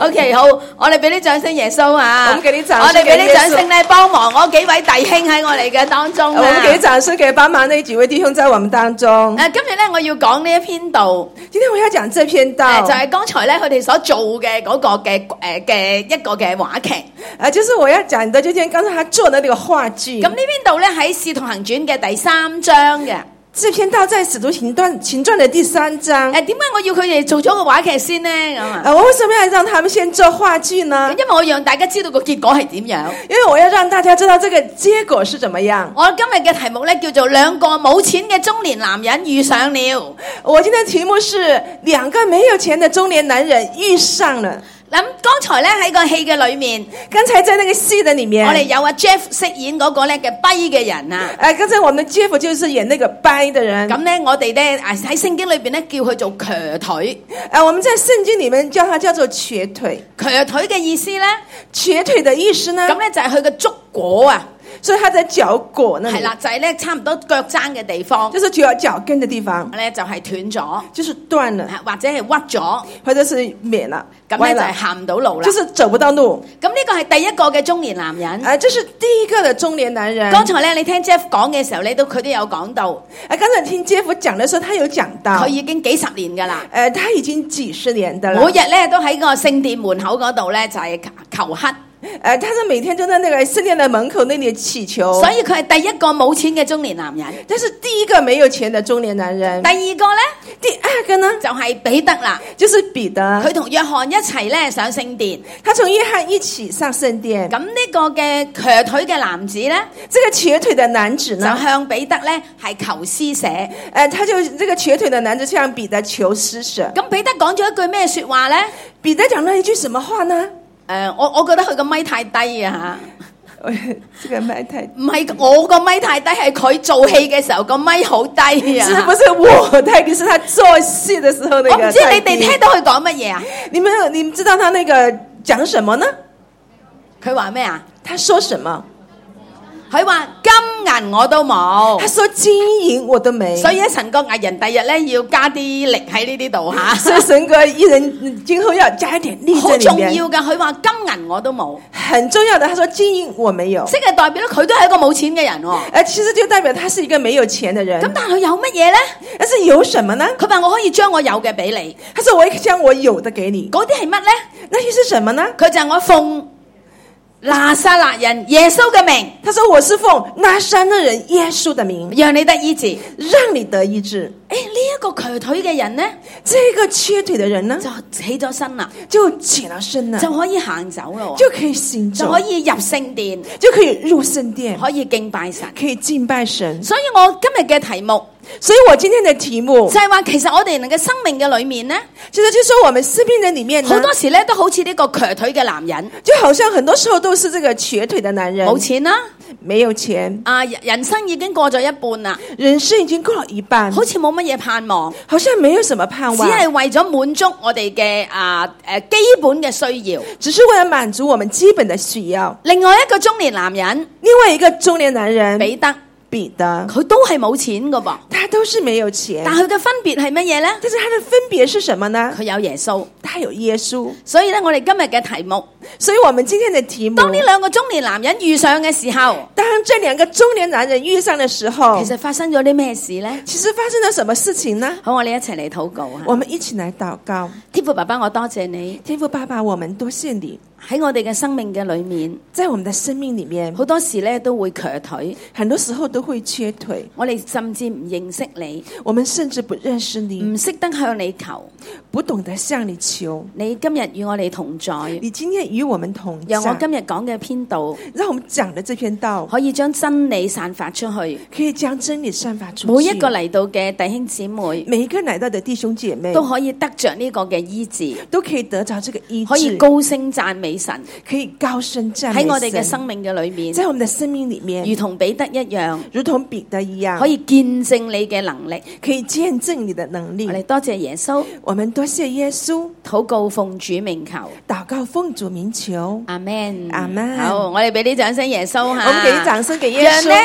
OK， 好，我哋俾啲掌聲耶穌啊！ 我們給啲掌聲我哋俾啲掌給耶穌聲咧，幫忙我幾位弟兄喺我哋嘅當中啊！ 我們給掌聲給幫忙那幾位弟兄在我們當中。 今日咧我要講呢一篇道， 今天我要講這篇道， 就係剛才咧佢哋所做嘅嗰個嘅一個嘅話劇。 就是我要講的，就像剛才他做的那個話劇。 咁呢篇道咧喺《使徒行傳》嘅第3章嘅。 這篇道在《使徒行傳》的第3章。 點解我要佢哋做咗個話劇先呢？ 我為什麼要讓他們先做話劇呢？ 因為我讓大家知道個結果係點樣。 因為我要讓大家知道這個結果是怎麼樣。 我今日嘅題目咧叫做兩個冇錢嘅中年男人遇上了。 我今天的題目是兩個沒有錢的中年男人遇上了。 咁剛才咧喺個戲嘅裏面， 剛才在那個戲的裏面， 我哋有阿 Jeff 飾演嗰個咧嘅跛嘅人啊。 剛才我們的 Jeff 就是演那個跛的人。 咁咧我哋咧喺聖經裏邊咧叫佢做瘸腿。 我們在聖經裏面叫他叫做瘸腿。 瘸腿嘅意思咧？ 瘸腿的意思呢？ 咁咧就係佢嘅足果啊。 所以他在腳果那裡， 係啦，就係咧差唔多腳踭嘅地方， 就是腳跟的地方咧就係斷咗， 就是斷了， 或者係屈咗， 或者是扁了， 咁咧就係行唔到路啦， 就是走不到路。 咁呢個係第一個嘅中年男人， 這是第一個的中年男人。 剛才咧你聽 Jeff 講嘅時候，佢都有講到， 剛才聽 Jeff 講的時候，他有講到， 佢已經幾十年噶啦， 他已經幾十年的啦， 每日咧都喺個聖殿門口嗰度咧就係求乞。 他是每天都在那個聖殿的門口那裏祈求， 所以佢係第一個冇錢嘅中年男人。 這是第一個沒有錢的中年男人。 第二個咧， 第二個呢就係彼得啦， 就是彼得。 佢同約翰一齊咧上聖殿， 他從約翰一起上聖殿。 咁呢個嘅瘸腿嘅男子咧， 這個瘸腿的男子呢， 就向彼得咧係求施捨。 他就這個瘸腿的男子向彼得求施捨。 咁彼得講咗一句咩說話咧？ 彼得講了一句什麼話呢？ 我覺得佢個咪太低啊吓， 這個咪太唔係我個咪太低，係佢做戲嘅時候個咪好低啊！ 是不是我太低？是他做戲的時候那個。 我唔知你哋聽到佢講乜嘢啊？ 你們知道他那個講什麼呢？ 佢話咩啊？ 他說什麼？ 佢話金銀我都冇， 他說金銀我都沒， 所以神國藝人第日咧要加啲力喺呢啲度吓。 所以神國藝人今後要加一點力在裏面。 好重要噶，佢話金銀我都冇， 很重要的。他說金銀我沒有， 即係代表咧佢都係一個冇錢嘅人。 其實就代表他是一個沒有錢的人。 咁但係佢有乜嘢咧？ 但是有什麼呢？ 佢話我可以將我有嘅俾你。 他說我可以將我有的給你。 嗰啲係乜咧？ 那些是什麼呢？ 佢就係我奉拿撒勒人耶穌嘅名， 他說我是奉拿撒勒人耶穌的名， 讓你得醫治， 讓你得醫治。 呢一個瘸腿嘅人呢， 這個瘸腿的人呢， 就起咗身啦， 就起了身了， 就可以行走咯， 就可以行走， 就可以入聖殿， 就可以入聖殿， 可以敬拜神， 可以敬拜神。 所以我今日嘅題目， 所以我今天的題目就係話，其實我哋嘅生命嘅裏面呢， 其實就是說我們生命的裏面呢， 好多時咧都好似呢個瘸腿嘅男人， 就好像很多時候都是這個瘸腿的男人， 冇錢啦， 沒有錢啊，人生已經過咗一半啦， 人生已經過了一半， 好似冇乜嘢盼望， 好像沒有什麼盼望， 只係為咗滿足我哋嘅基本嘅需要， 只是為了滿足我們基本的需要。 另外一個中年男人， 另外一個中年男人彼得， 佢都係冇錢噶噃， 他都是沒有錢， 但佢嘅分別係乜嘢呢？ 但是他的分別是什麼呢？ 佢有耶穌， 他有耶穌。 所以咧，我哋今日嘅題目， 所以我們今天的題目， 當呢兩個中年男人遇上嘅時候， 當這兩個中年男人遇上的時候， 其實發生咗啲咩事呢？ 其實發生了什麼事情呢？ 好，我哋一齊嚟禱告啊！ 我們一起來禱告。 天父爸爸，我多謝你， 天父爸爸，我們多謝你。 喺我哋嘅生命嘅裏面， 在我們的生命裏面， 好多時咧都會瘸腿， 很多時候都會瘸腿。 我哋甚至唔認識你， 我們甚至不認識你， 唔識得向你求， 不懂得向你求。 你今日與我哋同在， 你今天與我們同在， 讓我今日講嘅篇道， 讓我們講的這篇道可以將真理散發出去， 可以將真理散發出去。 每一個嚟到嘅弟兄姊妹， 每一個來到的弟兄姐妹都可以得着呢個嘅醫治， 都可以得着這個醫治， 可以高聲讚美神， 可以高聲讚美神。 喺我哋嘅生命嘅裏面， 在我們的生命裏面， 如同彼得一樣， 如同彼得一樣， 可以見證你嘅能力， 可以見證你的能力。 我哋多謝耶穌， 我們多謝耶穌， 禱告奉主名求， 禱告奉主名求， 阿們， 阿們。 好，我哋俾啲掌聲耶穌吓， 我們給啲掌聲給耶穌。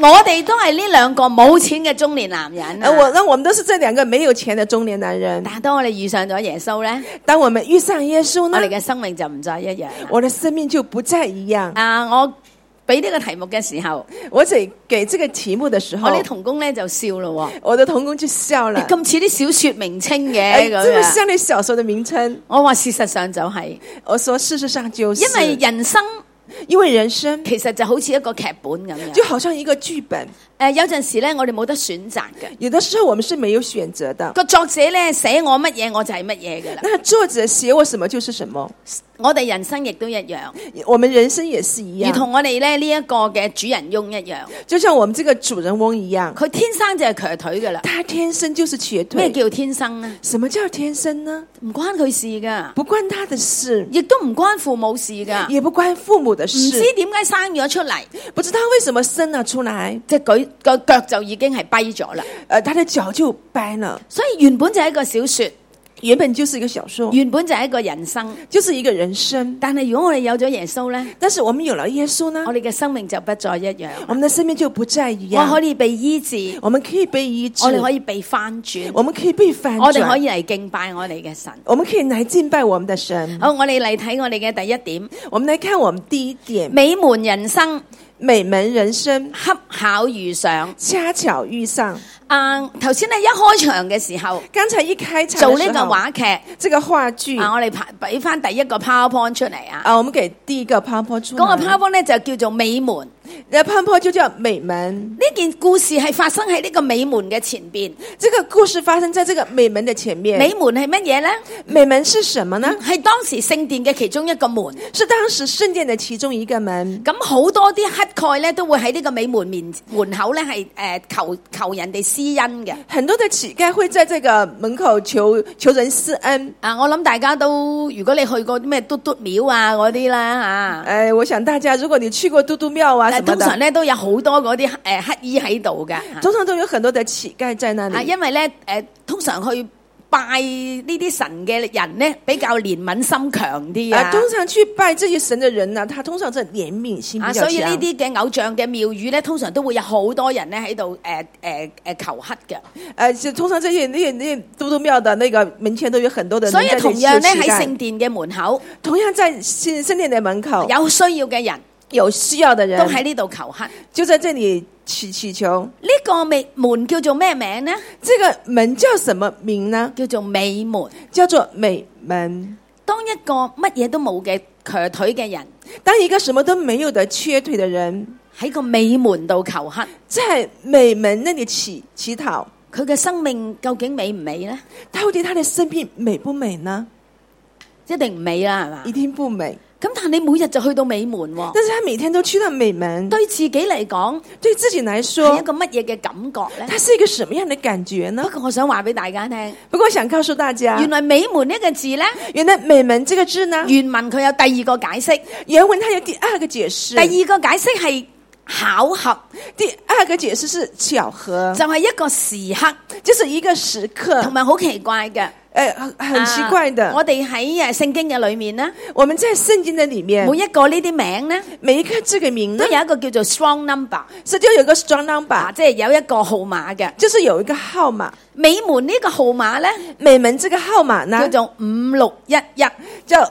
我哋都係呢兩個冇錢嘅中年男人啊。 我們都是這兩個沒有錢的中年男人。 但係當我哋遇上咗耶穌咧， 當我們遇上耶穌呢， 我哋嘅生命就唔再一樣啦。 我的生命就不再一樣。 我俾呢個題目嘅時候， 我給這個題目的時候， 我啲同工咧就笑咯。 我的同工就笑了。 咁似啲小說名稱嘅， 這麼像你小說的名稱。 我話事實上就係， 我說事實上就是， 因為人生其實就好似一個劇本咁樣， 就好像一個劇本。 有陣時咧，我哋冇得選擇嘅。 有的時候我們是沒有選擇的。 個作者咧寫我乜嘢，我就係乜嘢噶啦。 那作者寫我什麼就是什麼。 我哋人生亦都一樣， 我們人生也是一樣， 如同我哋咧呢一個嘅主人翁一樣， 就像我們這個主人翁一樣， 佢天生就係瘸腿噶啦。 他天生就是瘸腿。 咩叫天生呢？ 什麼叫天生呢？ 唔關佢事噶， 不關他的事， 亦都唔關父母事噶， 也不關父母的事。 唔知點解生咗出嚟， 不知道為什麼生了出來， 即係個腳就已經係跛咗啦。 他的腳就跛了。 所以原本就係一個小說， 原本就是一個小說， 原本就係一個人生， 就是一個人生。 但係如果我哋有咗耶穌呢， 但是我們有了耶穌呢， 我哋嘅生命就不再一樣， 我們的生命就不再一樣。 我可以被醫治， 我們可以被醫治， 我哋可以被翻轉， 我們可以被翻轉， 我哋可以嚟敬拜我哋嘅神， 我們可以來敬拜我們的神。 好，我哋嚟睇我哋嘅第一點， 我們來看我們第一點， 美門人生， 美門人生， 恰巧遇上， 恰巧遇上。 頭先咧一開場嘅時候， 剛才一開場做呢個話劇， 這個話劇， 我哋俾翻第一個 PowerPoint 出嚟啊！ 我們給第一個 PowerPoint 出嚟。 嗰個 PowerPoint 咧就叫做美門。 PowerPoint 就叫美門。 呢件故事係發生喺呢個美門嘅前邊。 這個故事發生在這個美門的前面。 美門係乜嘢呢？ 美門是什麼呢？ 係當時聖殿嘅其中一個門， 是當時聖殿的其中一個門。 咁好多啲乞丐咧都會喺呢個美門門口咧係求人哋施恩嘅。 很多的乞丐會在這個門口求人施恩。 我諗大家都，如果你去過咩嘟嘟廟啊嗰啲啦吓， 我想大家如果你去過嘟嘟廟啊什麼的， 通常咧都有好多嗰啲乞衣喺度嘅， 通常都有很多的乞丐在那裡。 因為咧通常去拜呢啲神嘅人呢，比較憐憫心強啲啊。 通常去拜這些神嘅人呢，他通常是憐憫心比較強。 所以呢啲嘅偶像嘅廟宇呢，通常都會有好多人呢喺度求乞嘅。 通常這些嘟嘟廟的那個門前都有很多的人。 所以同樣呢喺聖殿嘅門口， 同樣在聖殿的門口， 有需要嘅人， 有需要的人都喺呢度求乞， 就在這裡祈求。 呢個門叫做咩名呢？ 這個門叫什麼名呢？ 叫做美門， 叫做美門。 當一個乜嘢都冇嘅瘸腿嘅人， 當一個什麼都沒有的缺腿的人喺個美門度求乞， 在美門那裡乞討， 佢嘅生命究竟美唔美呢？ 到底他的生命美不美呢？ 一定唔美啦，係嘛？ 一定不美。 咁但係你每日就去到美門， 但是他每天都去到美門， 對自己嚟講， 對自己來說係一個乜嘢嘅感覺呢？ 它是一個什麼樣的感覺呢？ 不過我想話俾大家聽， 不過我想告訴大家， 原來美門呢個字呢， 原來美門這個字呢， 原文佢有第二個解釋， 原文它有第二個解釋， 第二個解釋係巧合， 第二個解釋是巧合， 就係一個時刻， 就是一個時刻， 同埋好奇怪嘅。 很奇怪的。 我哋喺聖經嘅裏面呢， 我們在聖經的裏面， 每一個呢啲名呢， 每一個這個名呢， 都有一個叫做 strong number， 是就有一個 strong number， 即係有一個號碼嘅， 就是有一個號碼。 美門呢個號碼呢， 美門這個號碼呢， 叫做5611， 叫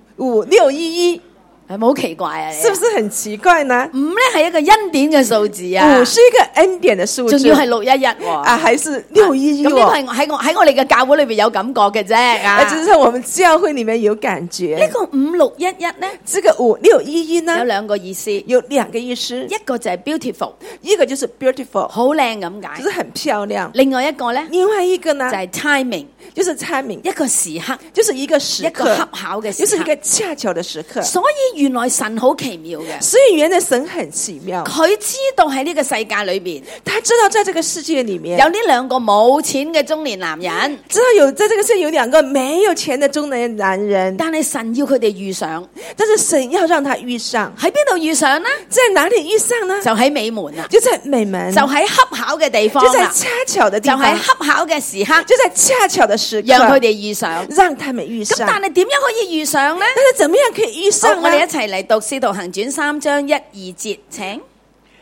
5611。 係咪好奇怪啊？ 是不是很奇怪呢？5 呢係一個恩典嘅數字啊 ，5是一個恩典嘅數字， 仲要係611 啊，還是611。 咁呢個係喺我哋嘅教會裏邊有感覺嘅啫啊， 只是在我們教會裏面有感覺。 呢個5611呢， 這個5611呢， 有兩個意思， 有兩個意思， 一個就係 beautiful， 一個就是 beautiful， 好靚咁解， 就是很漂亮。 另外一個呢， 另外一個呢就係 timing， 就是 timing， 一個時刻， 就是一個時刻， 一個恰巧嘅時刻， 就是一個恰巧的時刻。 所以原來神好奇妙嘅， 所以原來神很奇妙， 佢知道喺呢個世界裏邊， 他知道在這個世界裏面有呢兩個冇錢嘅中年男人， 知道有在這個世界有兩個沒有錢的中年男人， 但係神要佢哋遇上， 但是神要讓他遇上， 喺邊度遇上呢？ 在哪裏遇上呢？ 就喺美門啊， 就在美門， 就喺恰巧嘅地方， 就在恰巧的地方， 就喺恰巧嘅時刻， 就在恰巧的時刻， 讓佢哋遇上， 讓他們遇上。 咁但係點樣可以遇上呢？ 但是怎麼樣可以遇上呢？ 我哋一齊嚟讀《使徒行傳》3章1、2節，請。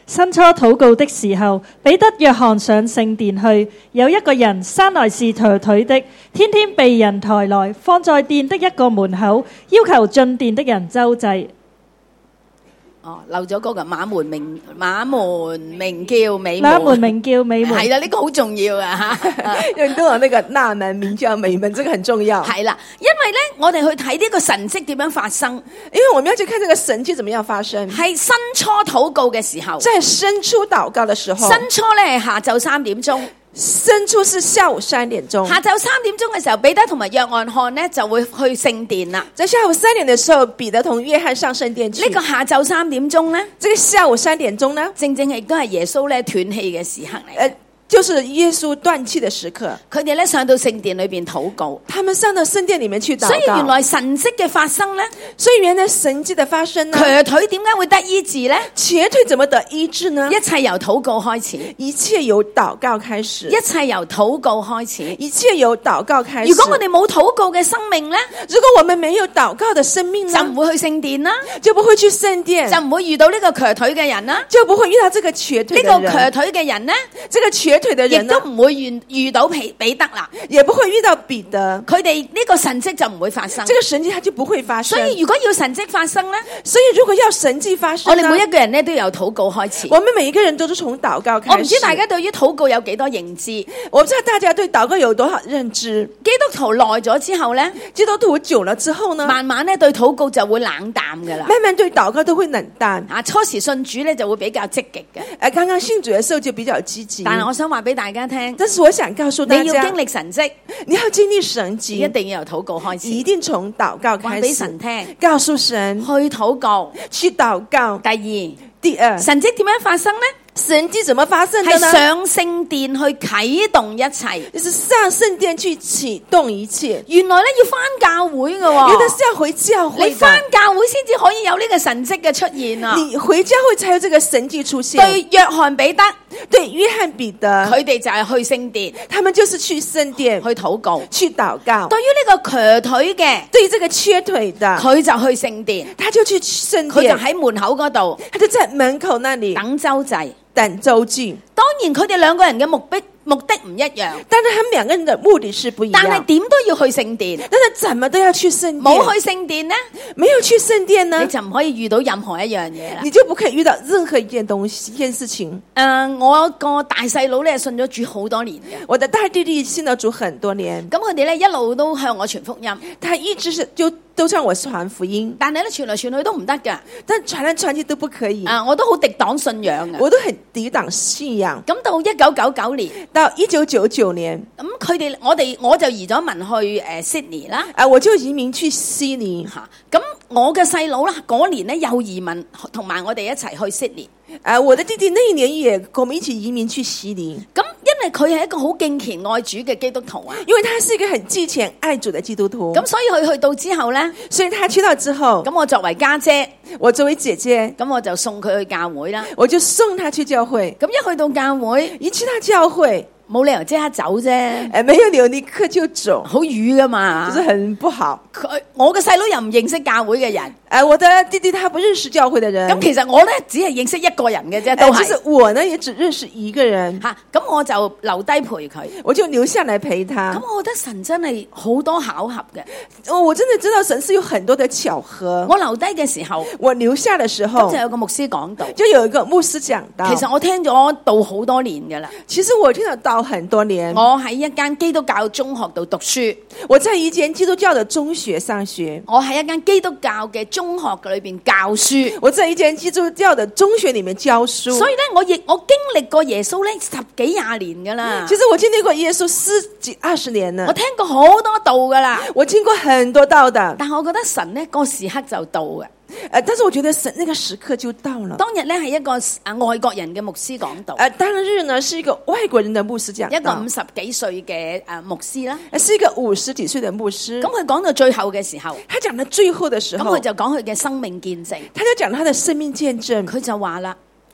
申初禱告的時候，彼得、約翰上聖殿去，有一個人生來是瘸腿的，天天被人抬來，放在殿的一個門口，要求進殿的人周濟。 哦，漏咗嗰個馬門名叫美門， 那門名叫美門， 係啦，呢個好重要啊吓。 有人都有那個那門名叫美門，這個很重要。 係啦，因為咧，我哋去睇呢個神蹟點樣發生， 因為我們要去看這個神蹟怎麼樣發生。 係申初禱告嘅時候， 在申初禱告的時候， 申初咧係下晝3點鐘。 申初是下午3點鐘， 下晝3點鐘嘅時候，彼得同埋約翰呢就會去聖殿啦。 在下午3點的時候，彼得同約翰上聖殿去。 呢個下晝3點鐘呢， 這個下午3點鐘呢， 正正亦都係耶穌咧斷氣嘅時刻嚟。 就是耶穌斷氣的時刻， 佢哋咧上到聖殿裏邊禱告， 他們上到聖殿裏面去禱告。 所以原來神蹟嘅發生咧， 所以原來神蹟的發生呢， 瘸腿點解會得醫治咧？ 瘸腿怎麼得醫治呢？ 一切由禱告開始， 一切由禱告開始， 一切由禱告開始， 一切由禱告開始。 如果我哋冇禱告嘅生命咧， 如果我們沒有禱告的生命呢， 就唔會去聖殿啦， 就不會去聖殿， 就唔會遇到呢個瘸腿嘅人啦， 就不會遇到這個瘸腿的人。 呢個瘸腿嘅人呢， 這個瘸腿的人呢， 亦都唔會遇到彼得啦， 也不會遇到彼得， 佢哋呢個神蹟就唔會發生。 這個神蹟它就不會發生。 所以如果要神蹟發生呢， 所以如果要神蹟發生， 我哋每一個人呢都有禱告開始。 我們每一個人都是從禱告開始。 我唔知大家對於禱告有幾多認知， 我不知道大家對禱告有多少認知。 基督徒耐咗之後呢， 基督徒久了之後呢， 慢慢呢對禱告就會冷淡噶啦。 慢慢對禱告都會冷淡。 啊，初時信主呢就會比較積極嘅。 剛剛信主的時候就比較積極。 但係我想話俾大家聽， 但是我想告訴大家， 你要經歷神蹟， 你要經歷神蹟， 一定要由禱告開始， 一定從禱告開始。 話俾神聽， 告訴神去禱告， 去禱告。第二， 神蹟點樣發生呢？ 神蹟怎麼發生的呢？ 係上聖殿去啟動一切， 就是上聖殿去啟動一切。 原來咧要翻教會嘅， 原來是要回教會。 你翻教會先至可以有呢個神蹟嘅出現啊！ 你回教會才有這個神蹟出現。 對約翰彼得， 對約翰彼得， 佢哋就係去聖殿， 他們就是去聖殿去禱告， 去禱告。 對於呢個瘸腿嘅， 對於這個瘸腿的， 佢就去聖殿， 他就去聖殿， 佢就喺門口嗰度， 他就在門口那裡等周濟。 等周濟。 當然佢哋兩個人嘅目的唔一樣， 但是他們兩個人的目的是不一樣。 但係點都要去聖殿， 但是怎麼都要去聖殿。 冇去聖殿呢？ 沒有去聖殿呢？ 你就唔可以遇到任何一樣嘢啦。 你就不可以遇到任何一件東西、一件事情。 我個大細佬咧信咗主好多年嘅， 我的大弟弟信咗主很多年。 咁佢哋咧一路都向我傳福音， 他一直是都向我傳福音， 但係咧傳來傳去都唔得㗎， 但傳來傳去都不可以。 我都好敵擋信仰嘅， 我都很抵擋信仰。 咁到1999年， 到1999年， 咁佢哋我就移咗民去Sydney 啦， 我就移民去悉尼吓，咁我嘅細佬啦嗰年咧又移民同埋我哋一齊去 Sydney。 我的弟弟那一年也跟我們一起移民去悉尼。 咁因為佢係一個好敬虔愛主嘅基督徒啊， 因為他是一個很敬虔愛主的基督徒。 咁所以佢去到之後咧， 所以他去到之後， 咁我作為家姐， 我作為姐姐， 咁我就送佢去教會啦。 我就送他去教會。 咁一去到教會， 一去到教會， 冇理由即刻走啫， 沒有理由立刻就走， 好瘀噶嘛， 就是很不好。 我嘅細佬又唔認識教會嘅人。 我的弟弟他不認識教會的人。 咁其實我咧只係認識一個人嘅啫，都係。 其實我呢也只認識一個人。 吓，咁我就留低陪佢， 我就留下來陪他。 咁我覺得神真係好多巧合嘅。 我真的知道神是有很多的巧合。 我留低嘅時候， 我留下的時候， 就有個牧師講道， 就有一個牧師講道。 其實我聽咗道好多年噶啦。 其實我聽咗道很多年。 我喺一間基督教中學度讀書， 我在一間基督教的中學上學。 我喺一間基督教嘅中學裏邊教書， 我在一間基督教的中學裏面教書。 所以咧，我經歷過耶穌咧10幾20年噶啦。 其實我經歷過耶穌10幾20年啦。 我聽過好多道噶啦， 我聽過很多道的。 但係我覺得神呢個時刻就到嘅。 但是我覺得神那個時刻就到了。 當日咧係一個外國人嘅牧師講道。 當日呢是一個外國人的牧師講道， 一個50幾歲嘅牧師啦， 是一個50幾歲的牧師。 咁佢講到最後嘅時候， 他講到最後的時候， 咁佢就講佢嘅生命見證。 他就講他的生命見證。 佢就話啦，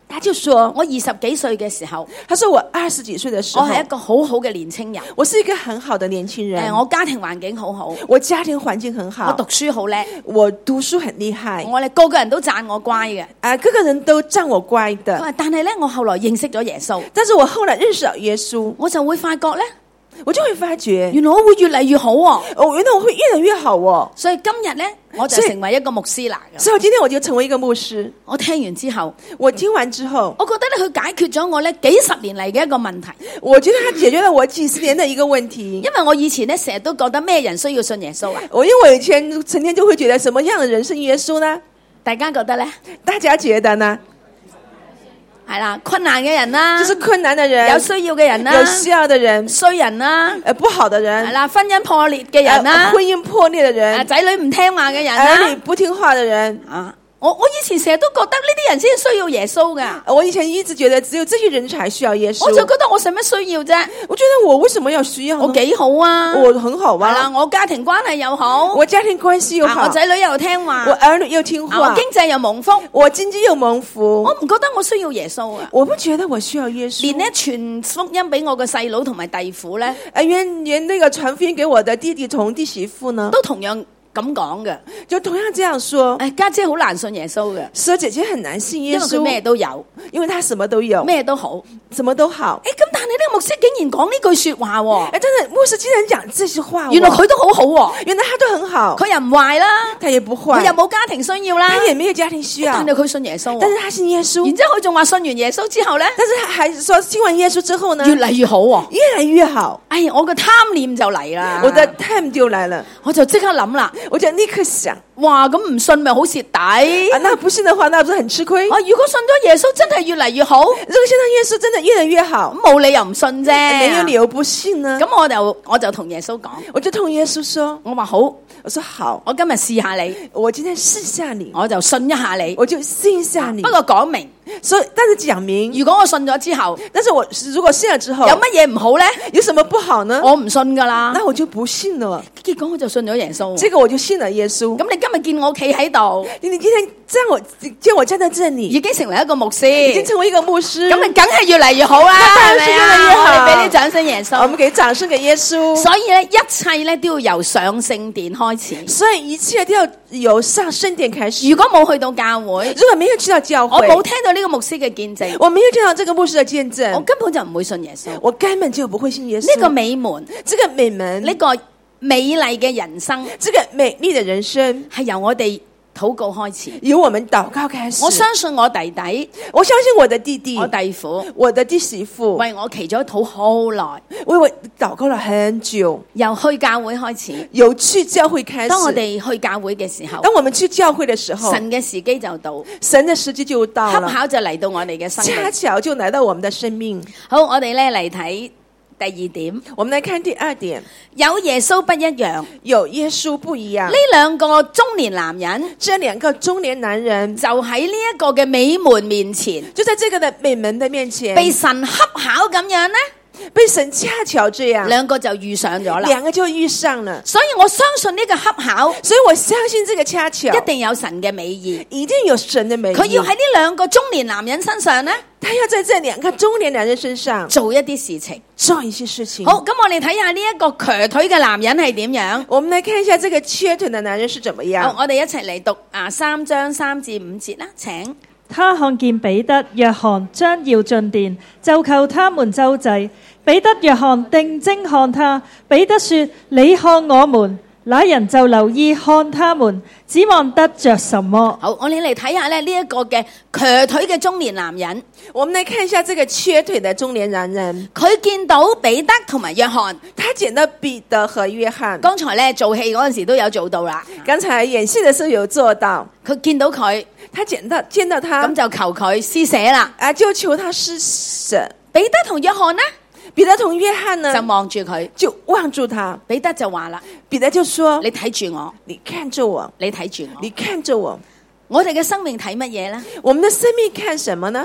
他就說我20幾歲嘅時候， 他說我20幾歲的時候， 我係一個好好嘅年青人。 我是一個很好的年輕人， 我家庭環境好好， 我家庭環境很好， 我讀書好叻， 我讀書很厲害， 我哋個個人都讚我乖嘅。 個個人都讚我乖佢的。 話但係咧，我後來認識咗耶穌， 但是我後來認識了耶穌， 我就會發覺咧， 我就會發覺， 原來我會越嚟越好喎。 原來我會越來越好哦。 所以今日咧，我就成為一個牧師啦。 所以我今天我就成為一個牧師。 我聽完之後， 我聽完之後， 我覺得咧，佢解決咗我咧幾十年嚟嘅一個問題。 我覺得他解決了我幾十年的一個問題。 因為我以前咧成日都覺得咩人需要信耶穌啊？ 因為我以前成天就會覺得什麼樣的人信耶穌呢？ 大家覺得咧？ 大家覺得呢？ 係啦，困難嘅人啦， 就是困難的人， 有需要嘅人啦， 有需要的人， 衰人啦， 不好的人， 係啦，婚姻破裂嘅人啦， 婚姻破裂的人， 仔女唔聽話嘅人啦， 兒女不聽話的人啊。我以前成日都覺得呢啲人先需要耶穌噶。 我以前一直覺得只有這些人才需要耶穌。 我就覺得我使乜需要啫？ 我覺得我為什麼要需要呢？ 我幾好啊， 我很好啊。 係啦，我家庭關係又好， 我家庭關係又好， 我仔女又聽話， 我兒女又聽話， 我經濟又蒙福， 我經濟又蒙福。 我唔覺得我需要耶穌啊。 我不覺得我需要耶穌。 連呢傳福音俾我嘅細佬同埋弟婦咧， 連那個傳福音給我的弟弟同弟媳婦呢， 都同樣咁講嘅， 就同樣這樣說。 家姐好難信耶穌嘅， 所以姐姐很難信耶穌， 因為佢咩都有， 因為他什麼都有， 咩都好， 什麼都好。 咁但係呢個牧師竟然講呢句說話喎， 真的牧師竟然講這句話， 原來佢都好好喎， 原來他都很好， 佢又唔壞啦， 他也不壞， 佢又冇家庭需要啦， 他也沒有家庭需要， 但係佢信耶穌， 但是他信耶穌， 然之後佢仲話信完耶穌之後咧， 但是他還說信完耶穌之後呢， 越嚟越好喎， 越來越好。 哎，我個貪念就嚟啦， 我的 time 就來了， 我就即刻諗啦， 我就立刻想， 哇，咁唔信咪好蝕底， 那不信的話，那不是很吃虧？ 如果信咗耶穌真係越嚟越好， 如果信到耶穌真的越來越好， 咁冇理由唔信啫， 沒有理由不信呢？ 咁我就同耶穌講， 我就同耶穌說， 我話好， 我說好， 我今日試下你， 我今天試下你， 我就信一下你， 我就信一下你。 不過講明， 所以但是講明， 如果我信咗之後， 但是我如果信了之後， 有乜嘢唔好咧？ 有什麼不好呢？ 我唔信噶啦， 那我就不信了。 結果我就信咗耶穌， 這個我就信了耶穌。 咁你今日見我企喺度， 你今天見我站在這裏， 已經成為一個牧師， 已經成為一個牧師， 咁你梗係越嚟越好啦， 當然是越來越好。 我哋俾啲掌聲耶穌， 我們給掌聲給耶穌。 所以咧，一切咧都要由上聖殿開始， 所以一切都要由上聖殿開始。 如果冇去到教會， 如果沒有去到教會， 我冇聽到呢個牧師嘅見證， 我沒有聽到這個牧師的見證， 我根本就唔會信耶穌， 我根本就不會信耶穌。 呢個美門， 這個美門， 呢個美麗嘅人生， 這個美麗的人生係由我哋禱告開始， 由我們禱告開始。 我相信我弟弟， 我相信我的弟弟， 我弟婦， 我的弟媳婦為我祈咗禱好耐， 為我禱告了很久。 由去教會開始， 由去教會開始。 當我哋去教會嘅時候， 當我們去教會的時候， 神嘅時機就到， 神的時機就到了， 恰巧就嚟到我哋嘅生命， 恰巧就來到我們的生命。 好，我哋咧嚟睇第二點， 我們來看第二點， 有耶穌不一樣， 有耶穌不一樣。 呢兩個中年男人， 這兩個中年男人就喺呢一個嘅美門面前， 就在這個的美門的面前， 被神恰巧咁樣呢， 被神恰巧這樣， 兩個就遇上咗啦， 兩個就遇上了。 所以我相信呢個恰巧， 所以我相信這個恰巧一定有神嘅美意， 一定有神的美意。 佢要喺呢兩個中年男人身上呢， 他要在這兩個中年男人身上做一啲事情， 做一些事情。 好，咁我哋睇下呢一個瘸腿嘅男人係點樣。 我們來看一下這個瘸腿的男人是怎麼樣。 好，我哋一齊嚟讀3章3至5節啦，請。 他看見彼得、約翰將要進殿，就求他們周濟。彼得、約翰定睛看他，彼得說：你看我們。那人就留意看他們，指望得着什麼。 好，我哋嚟睇下咧呢一個嘅瘸腿嘅中年男人。 我們來看一下這個瘸腿的中年男人， 佢見到彼得同埋約翰， 他見到彼得和約翰。 剛才咧做戲嗰陣時都有做到啦。 剛才演戲的時候有做到， 佢見到佢， 他見到他， 咁就求佢施捨啦。 就求他施捨。 彼得同約翰呢？ 彼得同約翰呢？ 就望住佢， 就望住他。 彼得就話啦， 彼得就說： 你睇住我， 你看着我， 你睇住我， 你看着我。 我哋嘅生命睇乜嘢呢？ 我們的生命看什麼呢？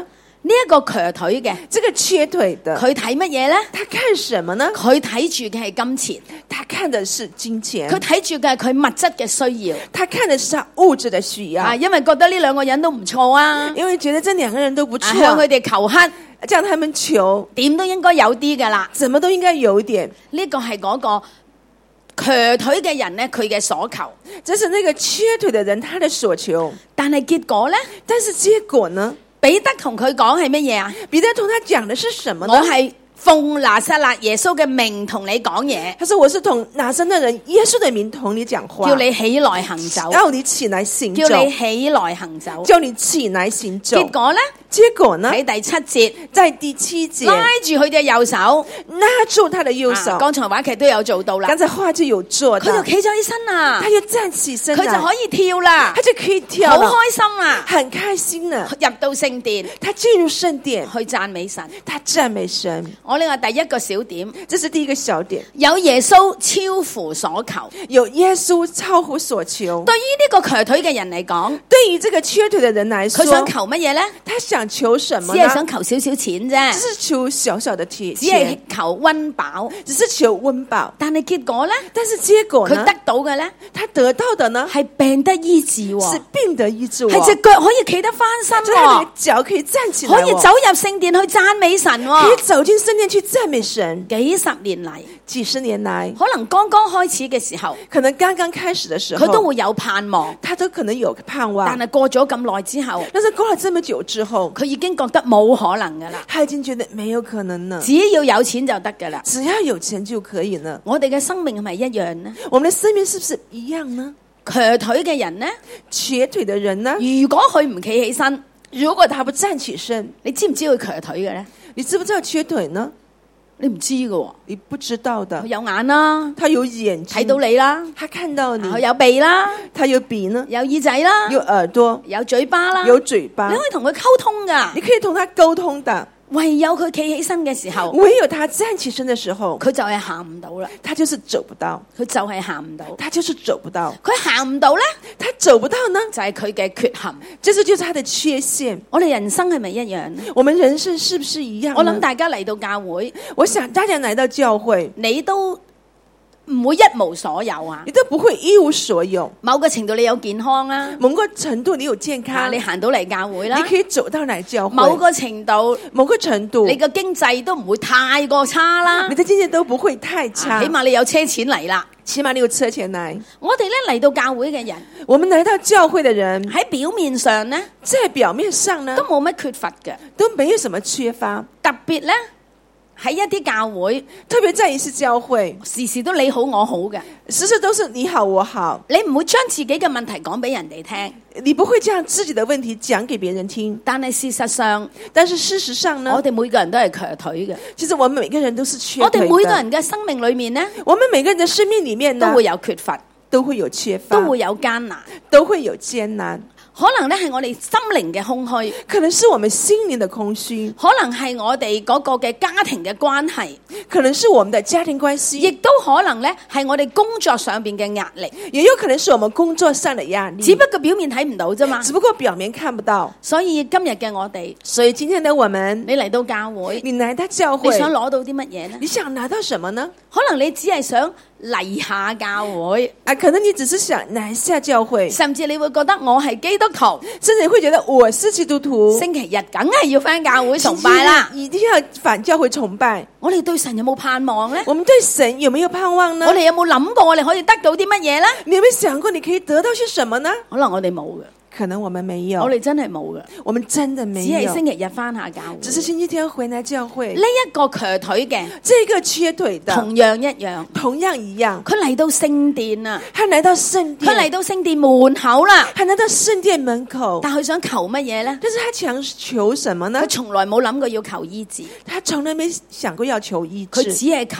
呢一個瘸腿嘅， 这个缺腿的， 佢睇乜嘢呢？ 他看什麼呢？ 佢睇住嘅係金錢， 他看的是金錢， 佢睇住嘅係佢物質嘅需要他看的是他物質的需要， 啊，因為覺得呢兩個人都唔錯啊， 因為覺得這兩個人都不錯， 向佢哋求乞， 向他們求， 點都應該有啲噶啦。 怎麼都應該有一點。 呢個係嗰個瘸腿嘅人呢，佢嘅所求。 這是那個缺腿的人他的所求， 但係結果呢？ 但是結果呢？ 彼得同佢講係乜嘢啊？ 彼得同他講的是什麼呢？ 我係奉拿撒勒耶穌嘅名同你講嘢。 他說我是同拿撒勒人耶穌的名同你講話， 叫你起來行走， 叫你起來行走， 叫你起來行走， 叫你起來行走。 結果呢？ 結果呢？ 喺第7節， 在第7節拉住佢隻右手， 拉住他的右手。 剛才話劇都有做到啦， 剛才話就有做到， 佢就企咗起身啦， 他就站起身， 佢就可以跳啦， 他就可以跳了， 好開心啦， 很開心啦， 入到聖殿， 他進入聖殿去讚美神， 他讚美神。 我呢個第一個小點， 這是第一個小點， 有耶穌超乎所求， 有耶穌超乎所求。 對於呢個瘸腿嘅人嚟講， 對於這個缺腿的人來說， 佢想求乜嘢呢？ 他想求什麼呢？ 只係想求少少錢啫， 只是求小小的錢， 只係求溫飽， 只是求溫飽。 但係結果呢？ 但是結果呢？ 佢得到嘅呢？ 他得到的呢？ 係病得醫治喎， 是病得醫治喎， 係隻腳可以企得翻身喎， 腳可以站起來， 可以走入聖殿去讚美神喎， 可以走進聖殿去讚美神。 幾十年嚟， 幾十年來， 可能剛剛開始嘅時候， 可能剛剛開始的時候， 佢都會有盼望， 他都可能有盼望。 但係過咗咁耐之後， 但是過了這麼久之後， 佢已經覺得冇可能噶啦， 他已經覺得沒有可能了， 只要有錢就得噶啦， 只要有錢就可以了。 我哋嘅生命係咪一樣呢？ 我們的生命是不是一樣呢？ 瘸腿嘅人呢？ 瘸腿的人呢？ 如果佢唔企起身， 如果他不站起身， 你知唔知佢瘸腿嘅呢？ 你知不知道缺腿呢？ 你唔知噶， 你不知道的。 佢有眼啦， 他有眼睛， 睇到你啦， 他看到你， 佢有鼻啦， 他有鼻呢， 有耳仔啦， 有耳朵， 有嘴巴啦， 有嘴巴， 你可以同佢溝通噶， 你可以同他溝通的。 唯有佢企起身嘅時候， 唯有他站起身的時候， 佢就係行唔到啦， 他就是走不到， 佢就係行唔到， 他就是走不到。 佢行唔到咧， 他走不到呢， 就係佢嘅缺陷， 這就是他的缺陷。 我哋人生係咪一樣呢？ 我們人生是不是一樣呢？ 我諗大家嚟到教會， 我想大家來到教會， 你都唔會一無所有啊！ 你都不會一無所有。 某個程度你有健康啦， 某個程度你有健康， 你行到嚟教會啦， 你可以走到嚟教會。 某個程度，你個經濟都唔會太過差啦， 你的經濟都不會太差， 起碼你有車錢嚟啦， 起碼你有車錢來。 我哋咧嚟到教會嘅人， 我們來到教會的人喺表面上呢， 在表面上呢， 都冇乜缺乏嘅， 都沒有什麼缺乏。 特別咧喺一啲教會， 特別在一些教會， 時時都你好我好嘅， 時時都是你好我好， 你唔會將自己嘅問題講俾人哋聽， 你不會將自己的問題講給別人聽。 但係事實上呢， 我哋每個人都係瘸腿嘅。 其實我們每個人都是缺腿的。 我哋每個人嘅生命裏面呢， 我們每個人的生命裏面呢， 都會有缺乏， 都會有缺乏， 都會有艱難， 都會有艱難。 可能咧係我哋心靈嘅空虛， 可能是我們心靈的空虛， 可能係我哋嗰個嘅家庭嘅關係， 可能是我們的家庭關係， 亦都可能咧係我哋工作上邊嘅壓力， 也有可能是我們工作上的壓力。 只不過表面睇唔到啫嘛， 只不過表面看不到。 所以今日嘅我哋， 所以今天的我們， 你嚟到教會， 你來到教會， 你想攞到啲乜嘢呢？ 你想拿到什麼呢？ 可能你只係想嚟下教會， 可能你只是想來下教會， 甚至你會覺得我係基督徒， 甚至你會覺得我是基督徒， 星期日梗係要返教會崇拜啦， 一定要返教會崇拜。 我哋對神有冇盼望呢？ 我們對神有沒有盼望呢？ 我哋有冇諗過我哋可以得到啲乜嘢呢？ 你有沒有想過你可以得到些什麼呢？ 可能我哋冇嘅。 可能我們沒有， 我哋真係冇嘅， 我們真的沒有， 只係星期日返下教會， 只是星期天回來教會。 呢一個瘸腿嘅， 這個缺腿的， 同樣一樣， 同樣一樣， 佢嚟到聖殿啊， 他來到聖殿， 佢嚟到聖殿門口啦， 他來到聖殿門口， 但佢想求乜嘢呢？ 但是他想求什麼呢？ 佢從來冇諗過要求醫治， 他從來沒想過要求醫治， 佢只係求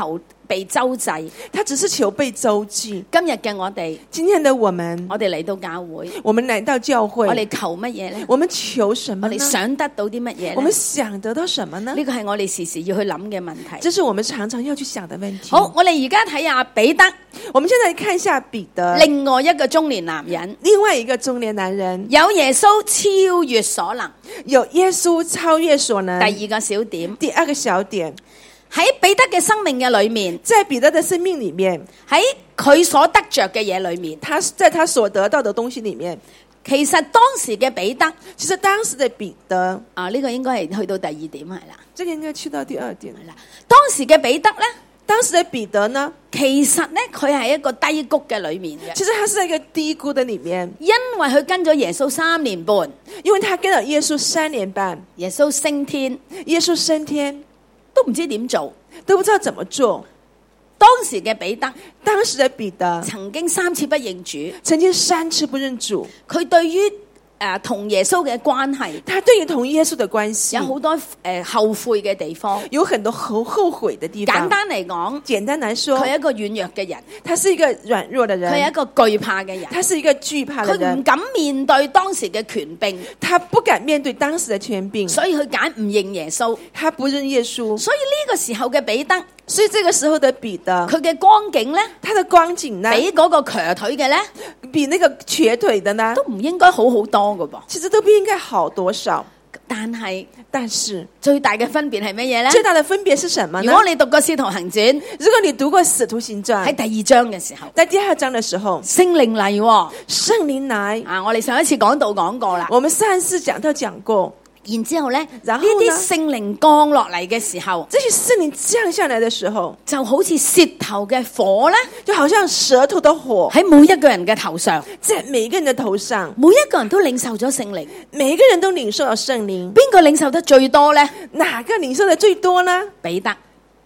被周濟。 他只是求被周濟。 今日嘅我哋， 今天的我們， 我哋嚟到教會， 我們來到教會， 我哋求乜嘢呢？ 我們求什麼呢？ 我哋想得到啲乜嘢呢？ 我們想得到什麼呢？ 呢個係我哋時時要去諗嘅問題。 這是我們常常要去想的問題。 好，我哋而家睇下彼得， 我們現在看一下彼得， 另外一個中年男人， 另外一個中年男人， 有耶穌超越所能。 有耶穌超越所能。 第二個小點， 第二個小點， 喺彼得嘅生命嘅裏面， 在彼得的生命裏面， 喺佢所得着嘅嘢裏面， 他在他所得到的東西裏面， 其實當時嘅彼得， 其實當時的彼得啊，呢個應該係去到第二點係啦。 這個應該去到第二點。 係啦，當時嘅彼得呢， 當時的彼得呢， 其實呢，佢係一個低谷嘅裏面嘅， 其實他是在一個低谷的裏面， 因為佢跟咗耶穌3年半， 因為他跟了耶穌3年半， 耶穌升天， 耶穌升天都唔知點做。 都不知道怎麼做。 當時嘅彼得， 當時的彼得曾經3次不認主， 曾經3次不認主。 佢對於同耶穌嘅關係， 他對於同耶穌的關係有好多後悔嘅地方， 有很多後悔的地方。 簡單嚟講， 簡單來說， 佢係一個軟弱嘅人， 他是一個軟弱的人， 佢係一個懼怕嘅人， 他是一個懼怕的佢唔人， 敢面對當時嘅權柄， 他不敢面對當時的權柄， 所以佢揀唔認耶穌， 他不認耶穌。 所以呢個時候嘅彼得， 所以這個時候的彼得， 佢嘅光景呢， 他的光景呢， 比嗰個瘸腿嘅呢， 比那個瘸腿的呢， 都唔應該好好多噶噃。 其實都不應該好多少。 但是最大嘅分別係乜嘢呢？ 最大的分別是什麼呢？ 如果你讀過《使徒行傳》， 如果你讀過《使徒行傳》 喺第2章嘅時候， 在第2章的時候， 聖靈嚟喎， 聖靈來啊！我哋上一次講道講過啦。 我們上一次講過。 然之後呢， 然後呢， 呢啲聖靈降落嚟嘅時候， 這些聖靈降下來的時候， 就好似舌頭嘅火呢， 就好像舌頭的火喺每一個人嘅頭上， 在每一個人的頭上， 每一個人都領受咗聖靈。 每一個人都領受了聖靈。 邊個領受得最多呢？ 哪個領受得最多呢？ 彼得。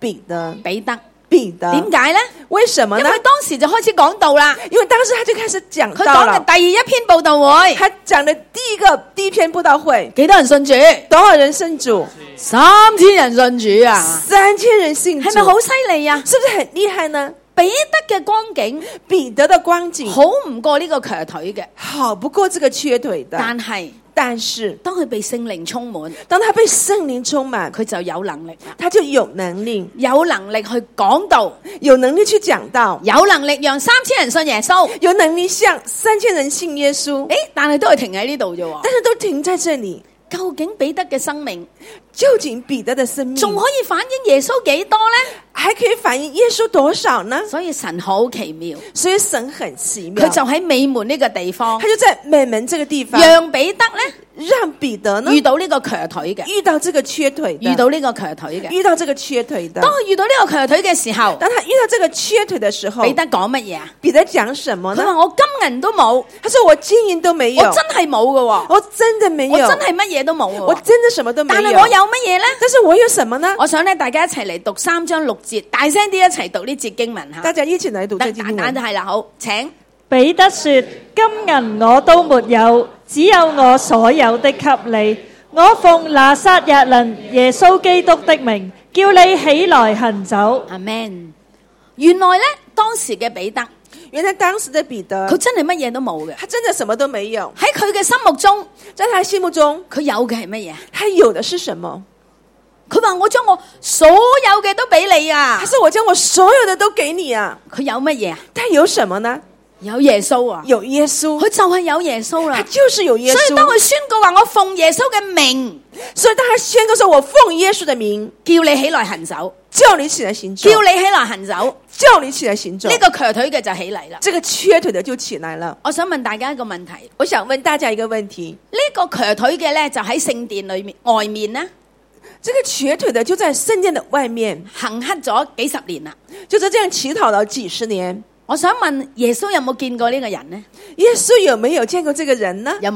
點解呢？ 為什麼呢？ 因為當時就開始講道啦。 因為當時他就開始講道了。 佢講嘅第1篇佈道會， 他講的第一篇佈道會， 幾多人信主？ 多少人信主 ？3000人信主啊 ！3000人信主， 係咪好犀利啊？ 是不是很厲害呢？ 彼得嘅光景， 彼得的光景好唔過呢個瘸腿嘅， 好不過這個瘸腿的。但是當佢被聖靈充滿， 當他被聖靈充滿， 佢就有能力啦。 他就有能力去講道，有能力去講道， 有能力讓3000人信耶穌， 有能力向3000人信耶穌。 但係都係停喺呢度啫。 但是都停在這裡。 究竟彼得嘅生命， 仲可以反映耶穌幾多呢？ 還可以反映耶穌多少呢？ 所以神好奇妙， 很奇妙。 佢就喺美門呢個地方， 他就在美門這個地方， 讓彼得呢，遇到呢個瘸腿嘅， 遇到這個瘸腿的， 遇到呢個瘸腿嘅， 遇到這個瘸腿的。 當佢遇到呢個瘸腿嘅時候， 當他遇到這個瘸腿的時候， 彼得講乜嘢啊？ 彼得講什麼呢？ 佢話我金銀都冇， 他說我金銀都沒有， 我真係冇嘅， 我真的沒有， 我真係乜嘢都冇， 我真的什麼都沒有。 但係我有乜嘢呢？ 但是我有什麼呢？ 我想咧，大家一齊嚟讀3章6節，大聲啲一齊讀呢節經文吓。 大家一起來讀這節經文。 係啦，好，請。 彼得說：金銀我都沒有，只有我所有的給你。我奉拿撒勒人耶穌基督的名，叫你起來行走。 阿們。原來咧，當時嘅彼得，佢真係乜嘢都冇嘅， 他真的什麼都沒有。 喺佢嘅心目中， 在他心目中， 佢有嘅係乜嘢？ 他有的是什麼？ 佢話我將我所有嘅都俾你啊！ 他說我將我所有的都給你啊！ 佢有乜嘢啊？ 他有什麼呢？ 有耶穌啊！ 有耶穌， 佢就係有耶穌啦。 他就是有耶穌。 所以當佢宣告話我奉耶穌嘅名， 所以當他宣告說我奉耶穌的名， 叫你起來行走， 叫你起來行走， 叫你起來行走， 叫你起來行走。 呢個瘸腿嘅就起嚟啦， 這個瘸腿的就起來了。 我想問大家一個問題， 我想問大家一個問題： 呢個瘸腿嘅咧就喺聖殿裏面外面呢？ 這個瘸腿的就在聖殿的外面行乞咗幾十年啦， 就是這樣乞討了幾十年。 我想問耶穌有冇見過呢個人呢？ 耶穌有沒有見過這個人呢？ 有冇啊？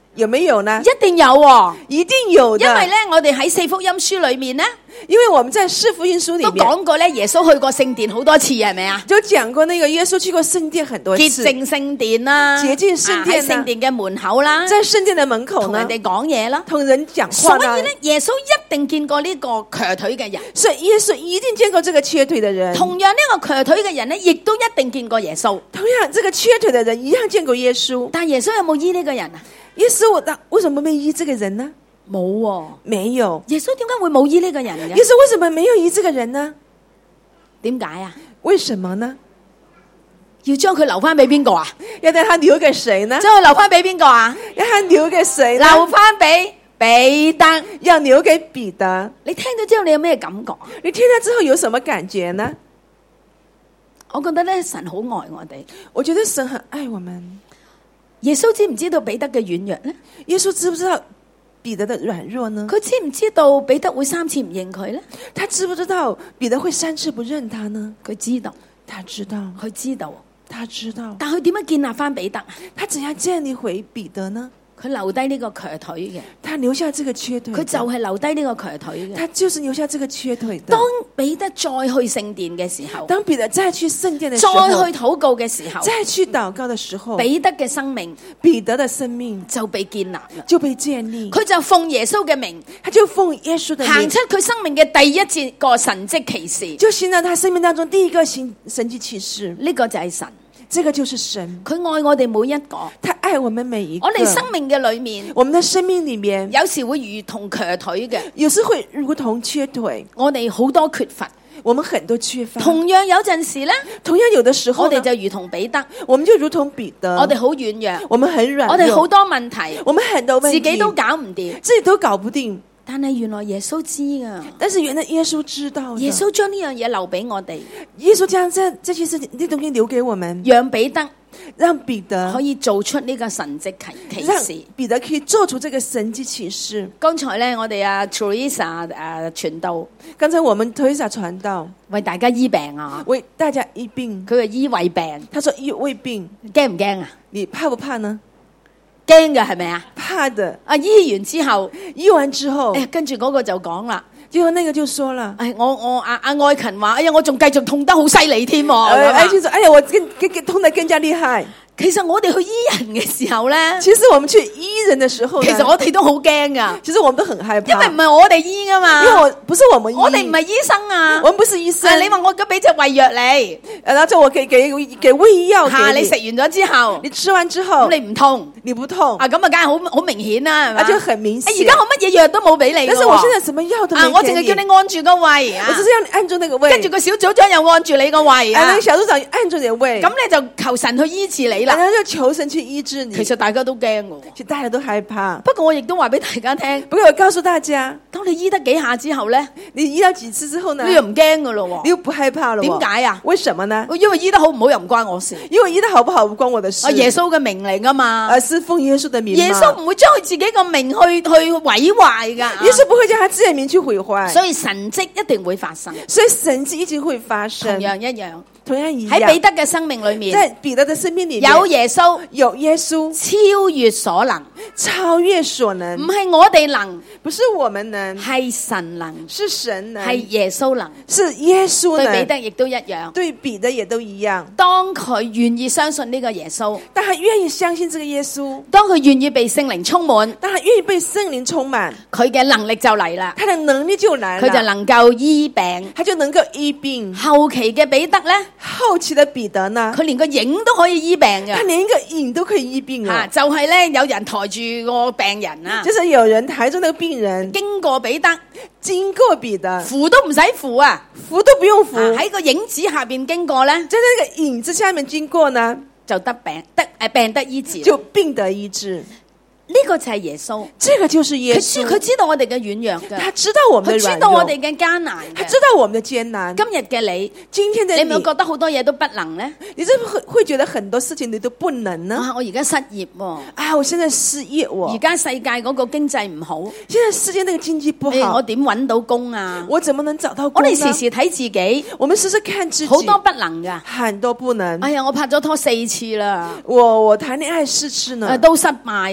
有沒有呢？ 一定有喎， 一定有的。 因為咧，我哋喺四福音書裏面咧， 因為我們在四福音書裏都面講過咧，耶穌去過聖殿好多次，係咪啊？ 就講過那個耶穌去過聖殿很多次， 潔淨聖殿啦， 潔淨聖殿啦喺聖殿嘅門口啦， 在聖殿的門口呢， 同人哋講嘢啦， 同人講話所啦以咧，耶穌一定見過呢個瘸腿嘅人。 所以耶穌一定見過這個瘸腿的人。 同樣呢個瘸腿嘅人咧，亦都一定見過耶穌。 同樣，這個瘸腿的人一樣見過耶穌。 但耶穌有冇醫呢個人啊？ 耶穌為什麼沒醫這個人呢？ 冇喎。 沒有。 耶穌點解會冇醫呢個人嘅？ 耶穌為什麼沒有醫這個人呢？ 點解啊？ 為什麼呢？ 要將佢留翻俾邊個啊？ 要將他留給誰呢？ 將佢留翻俾邊個啊？ 要他留給誰呢？ 留翻俾彼得。 要留給彼得。 你聽咗之後，你有咩感覺？ 你聽了之後有什麼感覺呢？ 我覺得咧，神好愛我哋。 我覺得神很愛我們。 耶穌知唔知道彼得嘅軟弱呢？ 耶穌知不知道彼得的軟弱呢？ 佢知唔知道彼得會3次唔認佢呢？ 他知不知道彼得會3次不認他呢？ 佢知道， 他知道， 佢知道， 他知道。 但佢點樣建立翻彼得啊？ 他怎樣建立回彼得呢？ 佢留低呢個瘸腿嘅， 他留下這個瘸腿的， 佢就係留低呢個瘸腿嘅。 他就是留下這個瘸腿的。 當彼得再去聖殿嘅時候， 當彼得再去聖殿的時候， 再去禱告嘅時候， 再去禱告的時候， 彼得嘅生命， 彼得的生命就被建立啦， 就被建立。 佢就奉耶穌嘅名， 他就奉耶穌的名行出佢生命嘅第一個神蹟奇事， 就行了他生命當中第一個神蹟奇事。 呢個就係神， 這個就是神， 佢愛我哋每一個， 他愛我們每一個。 我哋生命嘅裏面， 我們的生命裏面有時會如同瘸腿嘅， 有時會如同瘸腿， 我哋好多缺乏， 我們很多缺乏。 同樣有陣時咧， 同樣有的時候呢， 我哋就如同彼得， 我們就如同彼得， 我哋好軟弱， 我們很軟弱， 我哋好多問題， 我們很多問題， 自己都搞唔掂， 自己都搞不定。 但係原來耶穌知啊， 但是原來耶穌知道的， 耶穌將呢樣嘢留俾我哋， 耶穌將這些事情呢東西留給我們， 讓彼得讓彼得可以做出呢個神蹟奇讓事。 彼得可以做出這個神蹟奇事。 剛才咧，我哋阿 Teresa 傳道， 剛才我們 Teresa 傳道為大家醫病啊， 為大家醫病， 佢話醫胃病， 他說醫胃病， 驚唔驚啊？ 你怕不怕呢？ 驚嘅係咪啊？ 怕的。 啊，醫完之後， 醫完之後， 跟住嗰個就講啦， 結果那個就說了， 我阿愛勤話，哎呀，我仲繼續痛得好犀利添， 愛勤說，哎呀，我更痛得更加厲害。 其實我哋去醫人嘅時候咧， 其實我們去醫人的時候， 其實我哋都好驚噶。 其實我們都很害怕， 因為唔係我哋醫噶嘛， 因為不是我們醫， 我哋唔係醫生啊， 我們不是醫生。 你話我而家俾隻胃藥你， 然後就我給胃藥， 你食完咗之後， 你吃完之後， 咁你唔痛， 你不痛啊，咁啊，梗係好明顯啦，係嘛？ 就很明顯。 而家我乜嘢藥都冇俾你， 但是我現在什麼藥都沒給你， 我淨係叫你按住個胃， 我只是讓你按住那個胃， 跟住個小組長又按住你個胃， 那個小組長按住你的胃， 咁你就求神去醫治你啦， 然後就求神去醫治你。 其實大家都驚嘅， 其實大家都害怕。 不過我亦都話俾大家聽， 不過我告訴大家， 當你醫得幾下之後咧， 你醫到幾次之後呢， 你又唔驚噶咯， 你又不害怕了。 點解啊？ 為什麼呢？ 因為醫得好唔好又唔關我事， 因為醫得好不好不關我的事。 耶穌嘅名嚟噶嘛， 是奉耶穌的名。 耶穌唔會將佢自己個名去毀壞噶， 耶穌不會將他自己的名去毀壞， 所以神蹟一定會發生， 所以神蹟一定會發生。 同樣一樣。 同樣一樣， 喺彼得嘅生命裏面， 在彼得的生命裏面有耶穌， 有耶穌超越所能， 超越所能， 唔係我哋能， 不是我們能， 係神能， 是神能， 係耶穌能， 是耶穌能。 對彼得亦都一樣， 對彼得也都一樣。 當佢願意相信呢個耶穌， 當他願意相信這個耶穌， 當佢願意被聖靈充滿， 當他願意被聖靈充滿， 佢嘅能力就嚟啦， 他的能力就來了， 佢就能夠醫病， 他就能夠醫病。 後期嘅彼得呢？ 後期的彼得呢？ 佢連個影都可以醫病嘅， 他連一個影都可以醫病啊！ 就係咧，有人抬住個病人啊， 就是有人抬住那個病人經過彼得， 扶都唔使扶啊， 扶都不用扶， 喺個影子下邊經過咧， 在那個影子下面經過呢， 就病得醫治， 就病得醫治。 呢個就係耶穌， 這個就是耶穌。 佢知道我哋嘅軟弱嘅， 他知道我們的軟弱， 佢知道我哋嘅艱難， 他知道我們的艱難。 今日嘅你， 今天的你， 你有冇覺得好多嘢都不能呢？ 你是不是會覺得很多事情你都不能呢？ 我而家失業喎， 我現在失業喎， 而家世界嗰個經濟唔好， 現在世界那個經濟不好， 我點揾到工啊？ 我怎麼能找到工呢？ 我哋時時睇自己， 我們時時看自己， 好多不能噶， 很多不能。 哎呀，我拍咗拖4次啦， 我談戀愛4次呢， 都失敗嘅， 都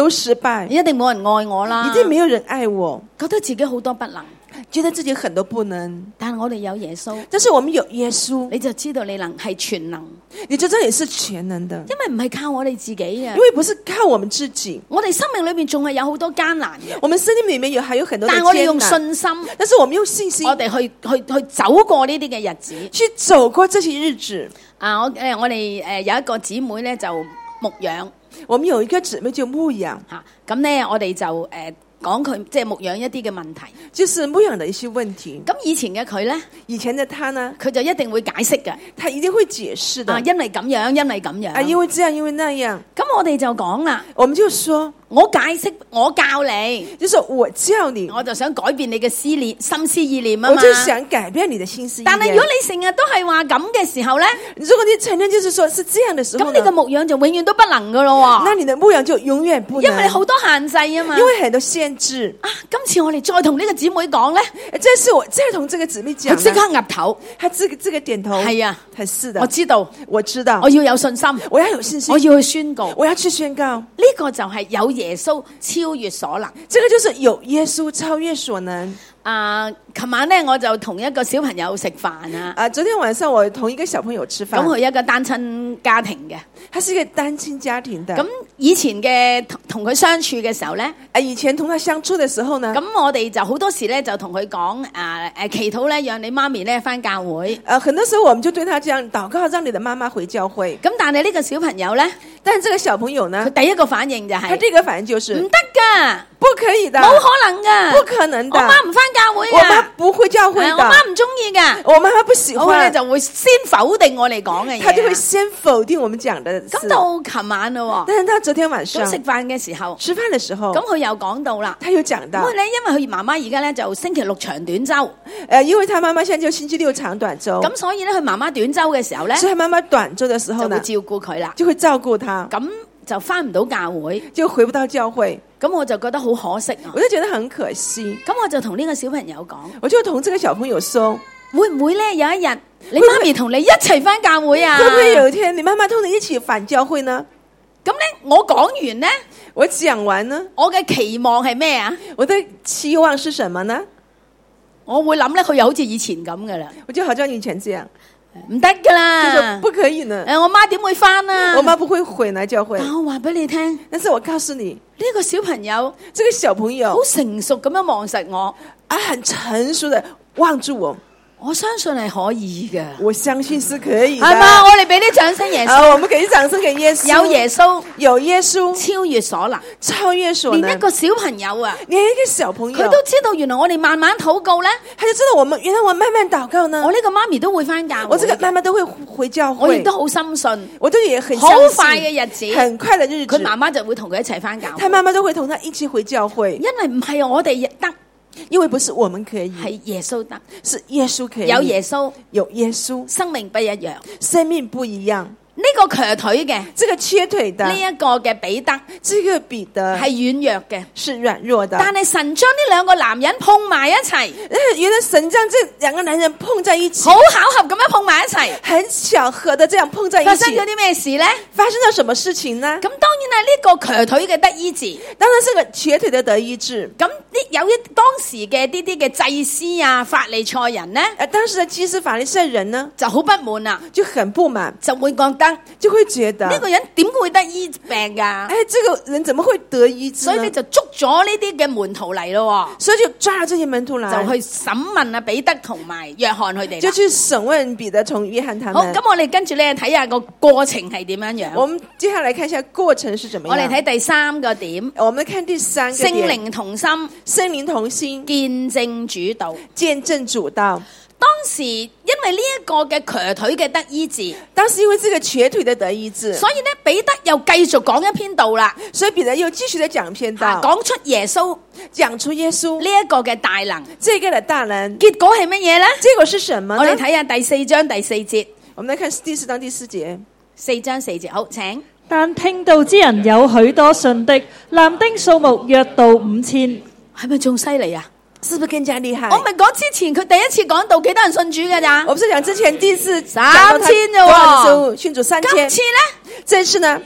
失敗， 一定冇人愛我啦， 一定沒有人愛我， 覺得自己好多不能。 覺得自己很多不能， 但我哋有耶穌， 但是我們有耶穌， 你就知道你能係全能， 你就知道你是全能的， 因為唔係靠我哋自己嘅， 因為不是靠我們自己， 我哋生命裏面仲係有好多艱難嘅， 我們生命裏面還有很多的艱難， 但我哋用信心， 但是我們用信心， 我哋去走過呢啲嘅日子， 去走過這些日子。 我哋有一個姊妹咧就牧養， 我們有一個姊妹就牧養吓，咁咧我哋就講佢即係牧養一啲嘅問題， 就是牧養的一些問題。 咁以前嘅佢咧， 以前的他呢， 佢就一定會解釋嘅， 他一定會解釋的。 因為咁樣，因為咁樣， 因為這樣，因為那樣。 咁我哋就講啦， 我們就說， 我解釋，我教你， 就是我教你， 我就想改變你嘅心思意念啊嘛。 我就想改變你的心思意念。 但係如果你成日都係話咁嘅時候咧， 如果你承認就是說是這樣的時候， 咁你嘅牧養就永遠都不能噶咯。 那你的牧養就永遠不能， 因為你好多限制啊嘛。 因為很多限制啊！今次我哋再同呢個姊妹講咧， 這次我再同這個姊妹講， 佢即刻岌頭， 他這個點頭， 係啊， 是的， 我知道， 我知道， 我要有信心， 我要有信心， 我要去宣告， 我要去宣告， 呢個就係有耶穌超越所能， 這個就是有耶穌超越所能。 琴晚咧我就同一個小朋友食飯啊。 昨天晚上我同一個小朋友吃飯。 咁佢一個單親家庭嘅， 他是一個單親家庭的。 咁以前嘅同佢相處嘅時候咧， 以前同他相處嘅時候呢， 咁我哋就好多時咧就同佢講祈禱咧，讓你媽咪咧返教會。 很多時候我們就對他這樣禱告，讓你的媽媽回教會。 咁但係呢個小朋友咧， 但係這個小朋友呢， 佢第一個反應就係， 他第一個反應就是唔得噶， 不可以的， 冇可能噶， 不可能的， 我媽唔返教會啊， 我媽不會教會的， 我媽唔中意噶， 我媽媽不喜歡， 佢就會先否定我哋講嘅嘢， 他就會先否定我們講的。 咁到琴晚咯， 但是到昨天晚上咁食飯嘅時候， 吃飯的時候， 咁佢又講到啦， 他又講到， 因為咧，因為佢媽媽而家咧就星期六長短週， 因為他媽媽現在就星期六長短週， 咁所以咧佢媽媽短週嘅時候咧， 所以佢媽媽短週嘅時候呢， 就會照顧佢啦， 就會照顧他， 咁就返唔到教會， 就回不到教會， 咁我就覺得好可惜啊， 我就覺得很可惜， 咁我就同呢個小朋友講， 我就同這個小朋友說， 會唔會咧有一日你媽咪同你一齊返教會啊？ 會不會有一天你媽媽同你一起返教會呢？ 咁咧我講完呢， 我講完呢， 我嘅期望係咩啊？ 我的期望是什麼呢？ 我會諗咧，佢又好似以前咁噶啦， 我就好像以前這樣， 唔得噶啦， 不可以呢。 我媽點會返啊？ 我媽不會回來教會。 但我話俾你聽， 但是我告訴你， 呢個小朋友， 這個小朋友好成熟咁樣望實我， 很成熟的望住我。 我相信係可以嘅， 我相信是可以的。 係嘛？我哋俾啲掌聲耶穌。 好，我們給啲掌聲給耶穌。 有耶穌， 有耶穌， 超越所能， 超越所能。 連一個小朋友啊， 連一個小朋友， 佢都知道原來我哋慢慢禱告咧， 他就知道原來我慢慢禱告呢。 我呢個媽咪都會返教會， 我這個媽媽都會回教會。 我亦都好深信， 我都也很好快嘅日子， 很快的日子， 佢媽媽就會同佢一齊返教會。 他媽媽都會同他一起回教會， 因為唔係我哋得。 因為不是我們可以， 係耶穌得， 是耶穌可以。 有耶穌， 有耶穌， 生命不一樣， 生命不一樣。 呢個瘸腿嘅， 這個瘸腿的， 呢一個嘅彼得， 這個彼得係軟弱嘅， 是軟弱的。 但係神將呢兩個男人碰埋一齊， 原來神將這兩個男人碰在一起， 好巧合咁樣碰埋一齊， 很巧合的這樣碰在一起。 發生咗啲咩事呢？ 發生咗什麼事情呢？ 咁當然係呢個瘸腿嘅得醫治， 當然是個瘸腿的得醫治。 咁有當時嘅呢啲嘅祭司啊、法利賽人呢， 當時的祭司法利賽人呢就好不滿啦， 就很不滿， 就會覺得， 就會覺得呢個人點會得醫病噶？ 這個人怎麼會得醫治呢？ 所以你就捉咗呢啲嘅門徒嚟咯， 所以就抓咗這些門徒嚟， 就去審問啊彼得同埋約翰佢哋， 就去審問彼得同約翰他們。 好，咁我哋跟住咧睇下個過程係點樣樣。 我們接下來看一下過程是怎麼樣。 我哋睇第三個點， 我們看第三個點， 聖靈同心， 聖靈同心， 見證主道， 見證主道。 當時因為呢一個嘅瘸腿嘅得醫治， 當時因為這個瘸腿的得醫治， 所以呢彼得又繼續講一篇道啦。 所以彼得又繼續地講一篇道， 講出耶穌， 講出耶穌呢一個嘅大能， 這個的大能。 結果係乜嘢呢？ 結果是什麼呢？ 我哋睇下第4章第4節。 我們來看第4章第4節。 4章4節，好，請。 但聽道之人有許多信的，男丁數目約到5000， 係咪仲犀利啊？ 是不是更加厲害？ 我咪講之前佢第一次講道幾多人信主㗎咋？ 我不是講之前第一次 3000啫喎， 信主3000。 今次呢？ 這次呢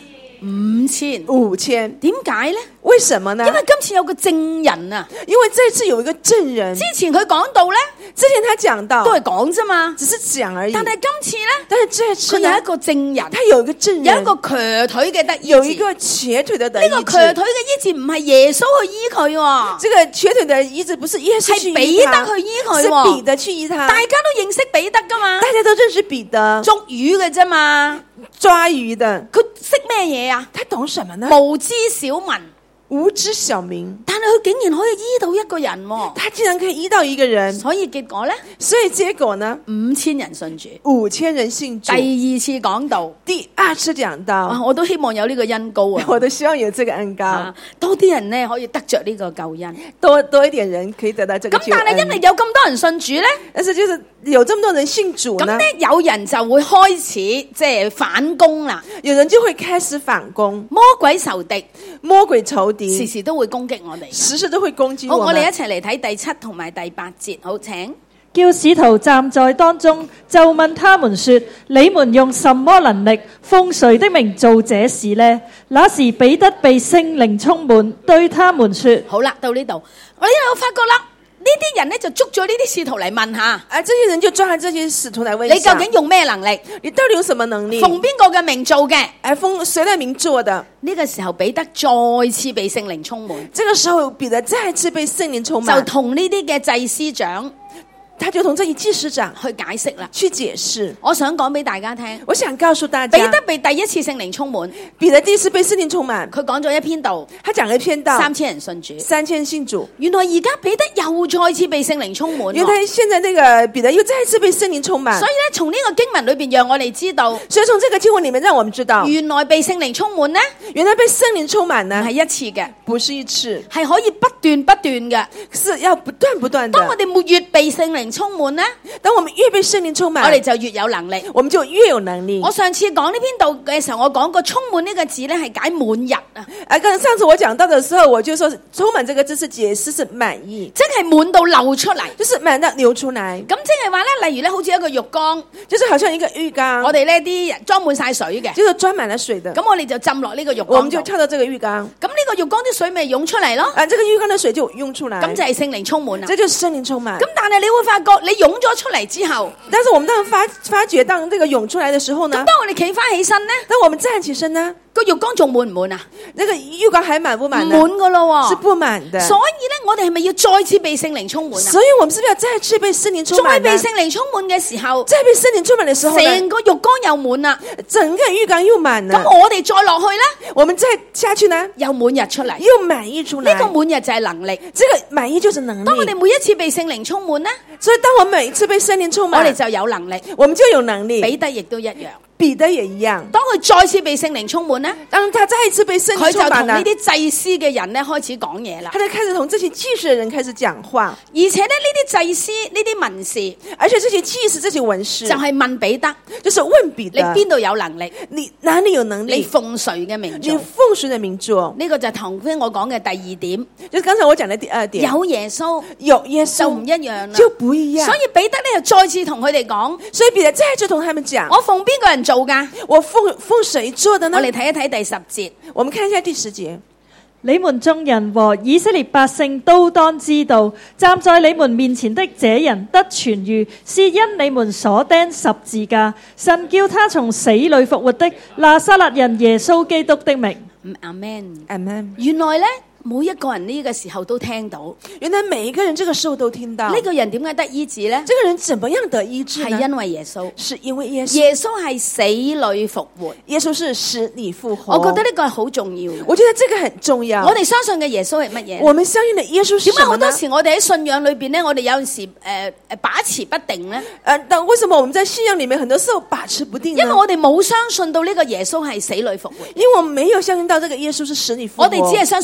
5000。 5000。 點解呢？ 為什麼呢？ 因為今次有個證人啊， 因為這次有一個證人， 之前佢講到呢， 之前他講到都係講啫嘛， 只是講而已。 但係今次呢， 但是這次呢佢有一個證人， 他有一個證人， 有一個瘸腿嘅得醫治。 有一個瘸腿的得醫治。 呢個瘸腿嘅醫治唔係耶穌去醫佢喎， 這個瘸腿的醫治不是耶穌去醫他， 係彼得去醫佢是喎， 彼得去醫他。 大家都認識彼得噶嘛， 大家都認識彼得， 捉魚嘅啫嘛， 抓魚的。 佢識咩嘢啊？ 他懂什麼呢？ 無知小民， 無知小民， 但係佢竟然可以醫到一個人喎， 他竟然可以醫到一個人。 所以結果呢， 所以結果呢 5000人信主。 ，5000人信主。 第二次講道， 第二次講到， 我都希望有呢個恩膏啊， 我都希望有這個恩膏， 多啲人呢可以得着呢個救恩。 多一點人可以得到這個救恩。 咁但係因為有咁多人信主呢， 但是就是有這麼多人信主呢， 咁呢有人就會開始即係反攻啦， 有人就會開始反攻， 魔鬼仇敵， 魔鬼仇敵時時都會攻擊我哋。 時時都會攻擊好， 我們。 我哋一齊嚟睇第7同埋第8節。好，請。 叫使徒站在當中，就問他們說：你們用什麼能力，奉誰的名做這事呢？那時彼得被聖靈充滿，對他們說： 好啦，到呢度，我呢度發覺啦，呢啲人呢就捉咗呢啲使徒嚟問下， 這些人就抓住這些使徒來問一你下， 究竟用咩能力？ 你到底有什麼能力？ 奉邊個嘅名做嘅？ 奉誰的名做的？ 呢個時候彼得再次被聖靈充滿， 這個時候彼得再次被聖靈充滿， 就同呢啲嘅祭司長， 他就同這些祭司長去解釋啦， 去解釋。 我想講俾大家聽， 我想告訴大家， 彼得被第一次聖靈充滿， 彼得第一次被聖靈充滿， 佢講咗一篇道， 他講了一篇道 3000人信主。 3000信主。 原來而家彼得又再次被聖靈充滿， 原來現在那個彼得又再次被聖靈充滿。 所以咧，從呢個經文裏邊，讓我哋知道， 所以從這個經文裏面，讓我們知道， 原來被聖靈充滿呢， 原來被聖靈充滿呢， 係一次嘅， 不是一次， 係可以不斷嘅。 是要不斷不斷的。 當我哋越被聖靈充滿呢， 當我們越被聖靈充滿， 我哋就越有能力， 我們就越有能力。 我上次講呢篇道嘅時候，我講過充滿呢個字咧係解滿溢啊， 上次我講到的時候，我就說充滿這個字是解釋是滿意， 即係滿到流出嚟， 就是滿到流出來。 咁即係話咧，例如咧，好似一個浴缸， 就是好像一個浴缸， 我哋呢啲人裝滿晒水嘅， 就是裝滿了水的。 咁我哋就浸落呢個浴缸， 我們就跳到這個浴缸， 咁呢個浴缸啲水咪湧出嚟咯， 這個浴缸的水就湧出來， 咁就係聖靈充滿啦。 這就是聖靈充滿。 咁但係你會發覺，你湧咗出嚟之後， 但是我們當發覺當這個湧出來的時候呢， 當我哋企翻起身呢， 當我們站起身呢， 個浴缸仲滿唔滿啊？ 那個浴缸還滿不滿呢？ 唔滿噶咯， 是不滿的。 所以咧，我哋係咪要再次被聖靈充滿啊？ 所以我們是不是要再次被聖靈充滿？ 再被聖靈充滿嘅時候， 再被聖靈充滿的時候， 成個浴缸又滿啦， 整個浴缸又滿了。 咁我哋再落去咧， 我們再下去呢， 又滿溢出嚟， 又滿溢出來。 呢個滿溢就係能力， 這個滿溢就是能力。 當我哋每一次被聖靈充滿呢， 所以當我每一次被聖靈充滿， 我哋就有能力， 我們就有能力。 彼得亦都一樣。 彼得也一樣， 當佢再次被聖靈充滿呢， 當他再一次被聖靈佢就充滿了， 同呢啲祭司嘅人咧開始講嘢啦。 他就開始同這些祭司的人開始講話， 而且咧呢啲祭司、呢啲文士， 而且這些祭司、這些文士就係問彼得， 就是問彼得， 你邊度有能力？ 你哪裡有能力？ 你奉誰嘅名你做？ 奉誰的名做？ 呢個就係頭先我講嘅第二點， 就是剛才我講的第二點， 有耶穌有耶穌就唔一樣啦， 就不一樣。 所以彼得咧就再次同佢哋講， 所以彼得再次同他們講， 我奉邊個人做噶？ 我奉誰做的呢？ 我哋睇一睇第10節， 我們看一下第10節。 你們眾人和以色列百姓都當知道，站在你們面前的這人得痊癒，是因你們所釘十字架，神叫他從死裏復活的拿撒勒人耶穌基督的名。 阿門， 阿門。 原來咧。每一個人呢個時候都聽到， 原來每一個人這個時候都聽到。 呢個人點解得醫治呢？ 這個人怎麼樣得醫治呢？ 係因為耶穌， 是因為耶穌。 耶穌係死裏復活， 耶穌是使你復活。 我覺得呢個係好重要。 我覺得這個很重要。 我哋相信嘅耶穌係乜嘢？ 我們相信的耶穌是什麼呢？ 點解好多時我哋喺信仰裏邊呢？我哋有陣時把持不定呢？ 但為什麼我們在信仰裏面很多時候把持不定呢？ 因為我哋冇相信到呢個耶穌係死裏復活。 因為我們沒有相信到這個耶穌是使你復活。 我哋只係相信一個名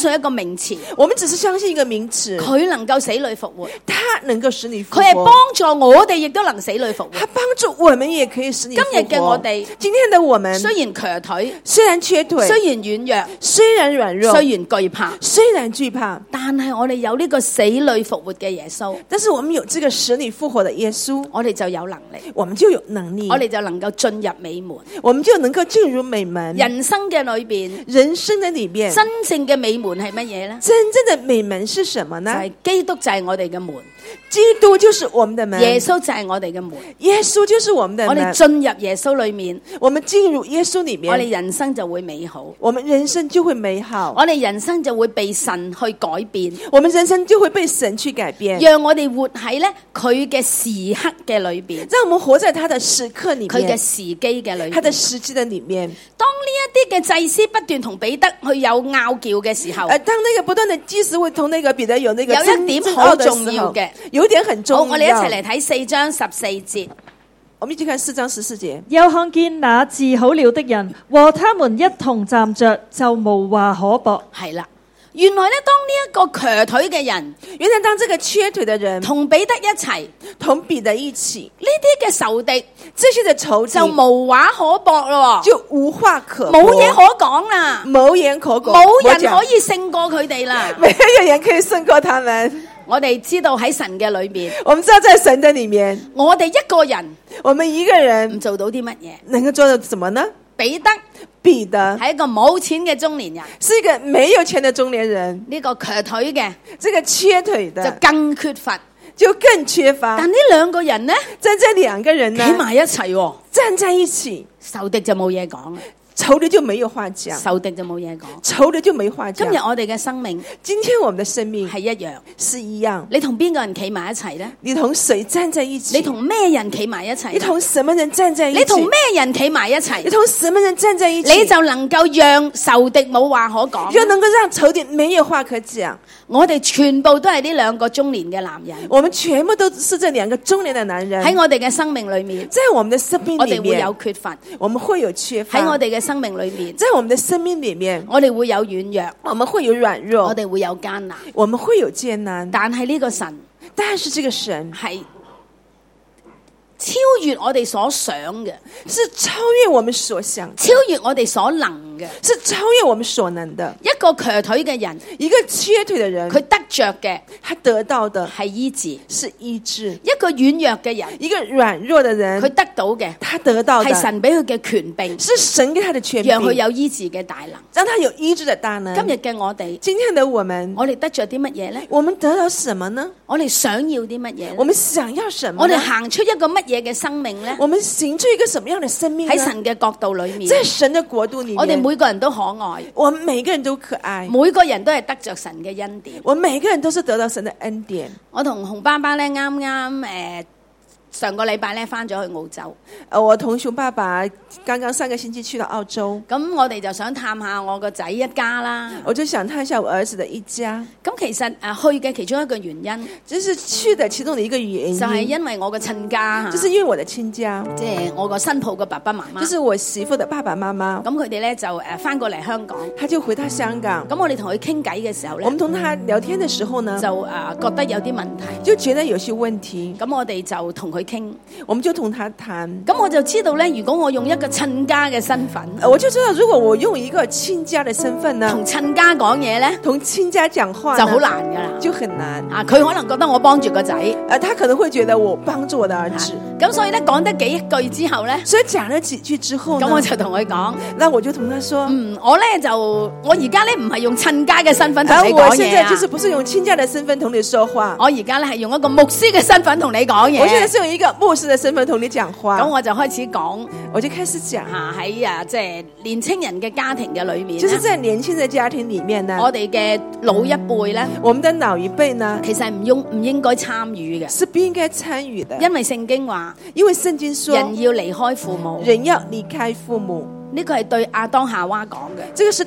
名詞， 我們只是相信一個名詞， 佢能夠死裏復活， 它能夠使你復活， 佢係幫助我哋，亦都能死裏復活。 它幫助我們也可以使你復活。 今日嘅我哋， 今天的我們雖然瘸腿， 雖然缺腿， 雖然軟弱， 雖然軟弱， 雖然懼怕， 雖然懼怕， 但係我哋有呢個死裏復活嘅耶穌， 但是我們有這個使你復活的耶穌， 我哋就有能力， 我們就有能力， 我哋就能夠進入美門。 我們就能夠進入美門。 人生嘅裏邊， 人生的裏面， 真正嘅美門係乜嘢呢？ 真正的美門是什麼呢？ 就係基督就係我哋嘅門， 基督就是我們的門， 耶穌就係我哋嘅門， 耶穌就是我們的門。 我哋進入耶穌裏面， 我們進入耶穌裏面， 我哋人生就會美好， 我們人生就會美好， 我哋人生就會被神去改變， 我們人生就會被神去改變， 讓我哋活喺咧佢嘅時刻嘅裏邊， 讓我們活在他的時刻裏面， 佢嘅時機嘅裏面， 他的時機的裏面。 當呢一啲嘅祭司不斷同彼得去有拗撬嘅時候， 當那個不斷的祭司會同那個彼得有那個有一點好重要嘅， 有一點很重要。 好，我哋一齊嚟睇4章14節。 我們一起看4章14節。 又看見那治好了的人和他們一同站着，就無話可駁。 係啦，原來咧，當呢一個瘸腿嘅人， 原來當這個缺腿的人同彼得一齊， 同彼得一起， 呢啲嘅仇敵， 這些的仇敵就無話可駁咯， 就無話可駁， 冇嘢可講啦， 冇言可講， 冇人可以勝過佢哋啦， 沒有人可以勝過他們。 我哋知道喺神嘅裏面， 我們知道在神的裏面， 我哋一個人， 我們一個人唔做到啲乜嘢？ 能夠做到什麼呢？ 彼得係一個冇錢嘅中年人， 是一個沒有錢的中年人。 呢個瘸腿嘅， 這個缺腿的就更缺乏， 就更缺乏。 但呢兩個人呢， 在這兩個人呢， 企埋一齊， 站在一起， 仇敵就冇嘢講啦。 仇敵就沒有話講， 仇敵就冇嘢講， 仇敵就沒話講。 今日我哋嘅生命， 今天我們的生命係一樣， 是一樣。 你同邊個人企埋一齊呢？ 你同誰站在一起？ 你同咩人企埋一齊？ 你同什麼人站在一起？ 你同咩人企埋一齊？ 你同什麼人站在一起？ 你就能夠讓仇敵冇話可講， 就能夠讓仇敵沒有話可講。 我哋全部都係呢兩個中年嘅男人， 我們全部都是這兩個中年的男人。 喺我哋嘅生命裏面， 在我們的生命裏面， 我哋會有缺乏， 我們會有缺乏。 喺我哋嘅生命裏面， 在我們的生命裏面， 我哋會有軟弱， 我們會有軟弱， 我哋會有艱難， 我們會有艱難。 但係呢個神， 但是這個神係超越我哋所想嘅， 是超越我們所想， 超越我哋所能嘅， 是超越我們所能的。 一個瘸腿嘅人， 一個缺腿的人， 佢得着嘅， 他得到的係醫治， 是醫治。 一個軟弱嘅人， 一個軟弱的人， 佢得到嘅， 他得到的係神俾佢嘅權柄， 是神給他的權柄， 讓佢有醫治嘅大能， 讓他有醫治的大能。 今日嘅我哋， 今天的我們， 我哋得着啲乜嘢呢？ 我們得到什麼呢？ 我哋想要啲乜嘢？ 我們想要什麼？ 我哋行出一個乜嘢嘅生命呢？ 我們行出一個什麼樣的生命呢？ 喺神嘅角度裏面， 在神的國度裏面， 我哋每個人都可愛， 我們每個人都可愛， 每個人都係得着神嘅恩典， 我們每個人都是得到神的恩典。 我同洪爸爸咧啱啱上個禮拜咧翻咗去澳洲， 我同熊爸爸剛剛上個星期去到澳洲， 咁我哋就想探下我個仔一家啦。 我就想探一下我兒子的一家。 咁其實去嘅其中一個原因， 就是去的其中的一個原因， 就係因為我嘅親家， 就是因為我的親家， 即係我個新抱嘅爸爸媽媽， 就是我媳婦的爸爸媽媽。 咁佢哋咧就翻過嚟香港， 他就回到香港。 咁我哋同佢傾偈嘅時候咧， 我們同他聊天的時候呢， 就覺得有啲問題， 就覺得有些問題。 咁我哋就同佢傾， 我們就同他談。 咁我就知道咧，如果我用一個親家嘅身份， 我就知道如果我用一個親家的身份呢， 同親家講嘢咧， 同親家講話就好難噶啦， 就很難啊！佢可能覺得我幫住個仔， 他可能會覺得我幫助我的兒子。 咁所以咧講得幾句之後咧， 所以講了幾句之後呢， 咁我就同佢講， 那我就同他說， 我而家咧唔係用親家嘅身份同你講嘢啊， 我現在就是不是用親家的身份同你說話， 我而家咧係用一個牧師嘅身份同你講嘢。 我現在是用一個牧師的身份同你講話。 咁我就開始講， 我就開始講喺即係年青人嘅家庭嘅裏面， 就是在年輕的家庭裏面呢， 我哋嘅老一輩咧， 我們的老一輩呢， 其實唔應該參與嘅， 是不應該參與的， 因為聖經話， 因為聖經說人要離開父母， 人要離開父母。 呢個係對亞當夏娃講嘅， 這個是對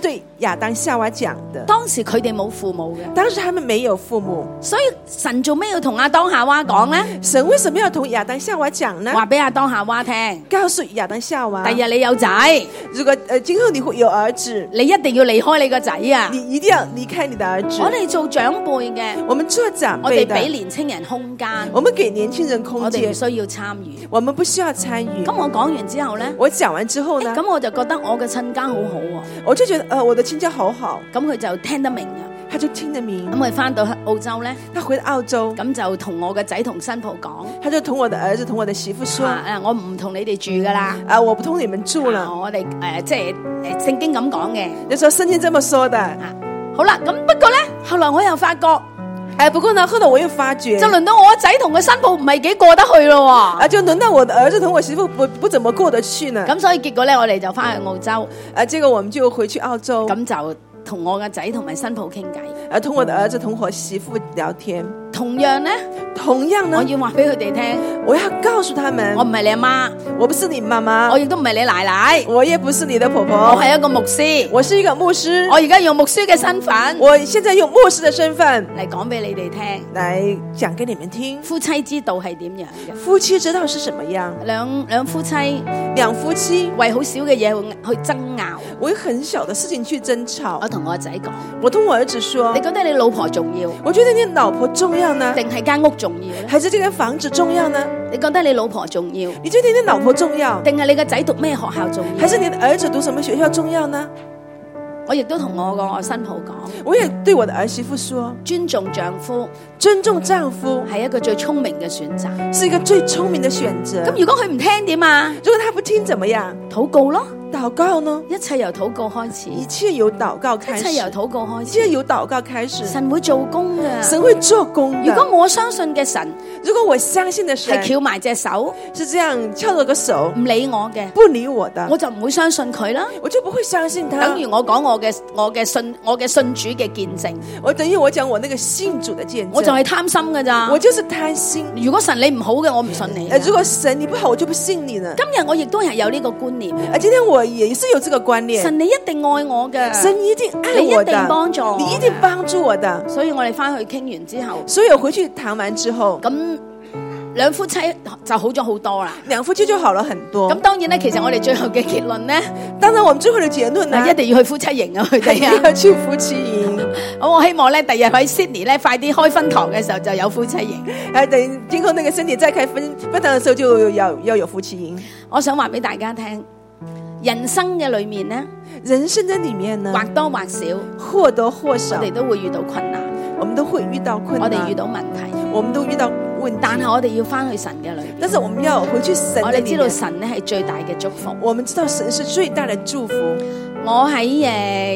亞當夏娃講的。 當時佢哋冇父母嘅， 當時他們沒有父母， 所以神做咩要同亞當夏娃講呢？ 神為什麼要同亞當夏娃講呢？ 話俾亞當夏娃聽， 告訴亞當夏娃， 第日你有仔， 如果今後你會有兒子， 你一定要離開你個仔啊！ 你一定要離開你的兒子。 我哋做長輩嘅， 我們做長我哋輩的， 俾年青人空間， 我們給年輕人空我哋間唔，需要參與。 我們不需要參與。 咁我講完之後呢， 我講完之後呢， 咁我就覺得我嘅親家好好喎， 我就覺得我的親家好好， 咁佢就聽得明啊。 他就聽得明。 咁佢翻到澳洲呢， 他回到澳洲， 咁就同我嘅仔同新抱講， 他就同我的兒子同我的媳婦說， 我唔同你哋住噶啦， 我不同你們住了。 我哋即係聖經咁講嘅。 就說聖經這麼說的。 好啦，咁不過呢，後來我又發覺， 不過呢，後來我又發覺， 就輪到我仔同個新抱唔係幾過得去咯喎。 就輪到我的兒子同我媳婦不怎麼過得去呢。 咁所以結果呢，我哋就翻去澳洲， 結果我們就回去澳洲， 咁就同我嘅仔同埋新抱傾偈， 同我的兒子同我媳婦聊天。 同樣呢，我要話俾佢哋聽， 我要告訴他們， 我唔係你阿媽， 我不是你媽媽， 我亦都唔係你奶奶， 我也不是你的婆婆， 我係一個牧師， 我是一個牧師， 我而家用牧師嘅身份， 我現在用牧師的身份嚟講俾你哋聽， 來講給你們聽， 夫妻之道係點樣嘅？ 夫妻之道是什麼樣？ 兩夫妻為好少嘅嘢去爭拗， 為很小的事情去爭吵。 我同我仔講， 我同我兒子說， 你覺得你老婆重要？ 我覺得你老婆重要呢， 定係間屋重要呢？ 還是這間房子重要呢？ 你覺得你老婆重要？ 你覺得你老婆重要？ 定係你個仔讀咩學校重要？ 還是你的兒子讀什麼學校重要呢？ 我亦都同我個新抱講， 我也對我的兒媳婦說， 尊重丈夫， 尊重丈夫係一個最聰明嘅選擇， 是一個最聰明的選擇。 咁如果佢唔聽點啊？ 如果他不聽怎麼樣？ 禱告咯， 禱告呢？ 一切由禱告開始， 一切由禱告開始， 一切由禱告開始， 一切由禱告開始。 神會做工嘅， 神會做工的。 如果我相信嘅神， 如果我相信的神係翹埋隻手， 是這樣翹咗個手， 唔理我嘅， 不理我的， 我就唔會相信佢啦。 我就不會相信他。 等於我講我嘅信主嘅見證， 等於我講我那個信主的見證， 我就係貪心㗎咋， 我就是貪心。 如果神你唔好嘅，我唔信你。 如果神你不好，我就不信你了。 今日我亦都係有呢個觀念嘅。 今天我也是有這個觀念。 神你一定愛我嘅， 神一定愛我的， 你一定幫助我， 你一定幫助我的。 所以我哋翻去傾完之後， 所以我回去談完之後， 咁兩夫妻就好咗好多啦。 兩夫妻就好了很多。 咁當然咧，其實我哋最後嘅結論咧， 當然我們最後嘅結論呢， 一定要去夫妻營啊，佢哋一定要去夫妻營。 我希望咧，第日喺 Sydney 咧，快啲開分堂嘅時候就有夫妻營。 等今後那個Sydney再開分堂嘅時候就要有夫妻營。 我想話俾大家聽，人生嘅裏面呢， 人生嘅裏面呢， 或多或少， 或多或少， 我哋都會遇到困難， 我們都會遇到困難， 我哋遇到問題， 我們都遇到問題。 但係我哋要翻去神嘅裏面， 但是我們要回去神。 我哋知道神咧係最大嘅祝福， 我們知道神是最大的祝福。 我喺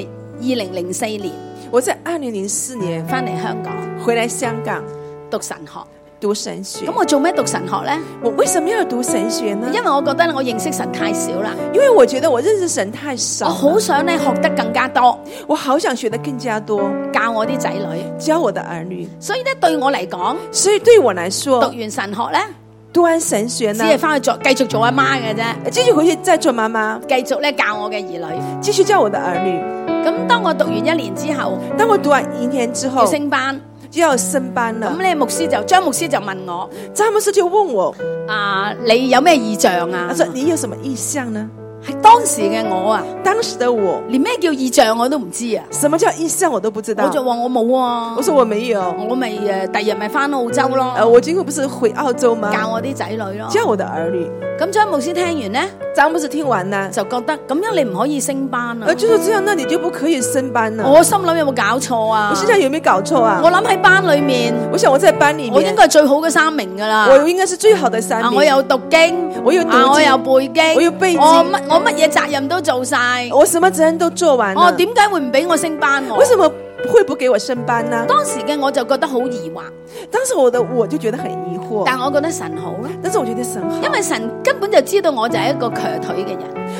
2004年， 我在2004年翻嚟香港， 回來香港讀神學。 讀神學。 咁我做咩讀神學呢？ 我為什麼要讀神學呢？ 因為我覺得我認識神太少啦。 因為我覺得我認識神太少。 我好想咧學得更加多。 我好想學得更加多， 教我啲仔女， 教我的兒女。 所以咧對我嚟講， 所以對我來說， 讀完神學咧， 讀完神學呢， 只係翻去繼續做阿媽嘅啫， 繼續回去再做媽媽， 繼續咧教我嘅兒女， 繼續教我的兒女。 咁當我讀完1年之後， 當我讀完1年之後， 要升班。 就要升班了。 咁咧，張牧師就問我， 張牧師就問我， 你有咩異象啊？ 他說你有什麼異象呢？ 係當時嘅我啊， 當時的我連咩叫異象我都唔知啊。 什麼叫異象我都不知道。 我就話我冇啊。 我說我沒有。 我咪第日咪翻澳洲咯。 我今後不是回澳洲嗎？ 教我啲仔女咯。 教我的兒女。 咁張牧師聽完呢， 張牧師聽完呢， 就覺得咁樣你唔可以升班啊。 就是這樣，那你就不可以升班了。 我心諗有冇搞錯啊？ 我心想有沒有搞錯啊？ 我諗喺班裏面， 我想我在班裏面， 我應該係最好嘅3名噶啦。 我應該是最好的3名。 我有讀經， 我有讀經， 我有背經， 我有背經， 我乜嘢責任都做晒， 我什麼責任都做完了。 點解會唔俾我升班？ 為什麼會不給我升班呢？ 當時嘅我就覺得好疑惑， 當時我就覺得很疑惑。 但我覺得神好啦， 但是我覺得神好， 因為神根本就知道我就係一個瘸腿嘅人。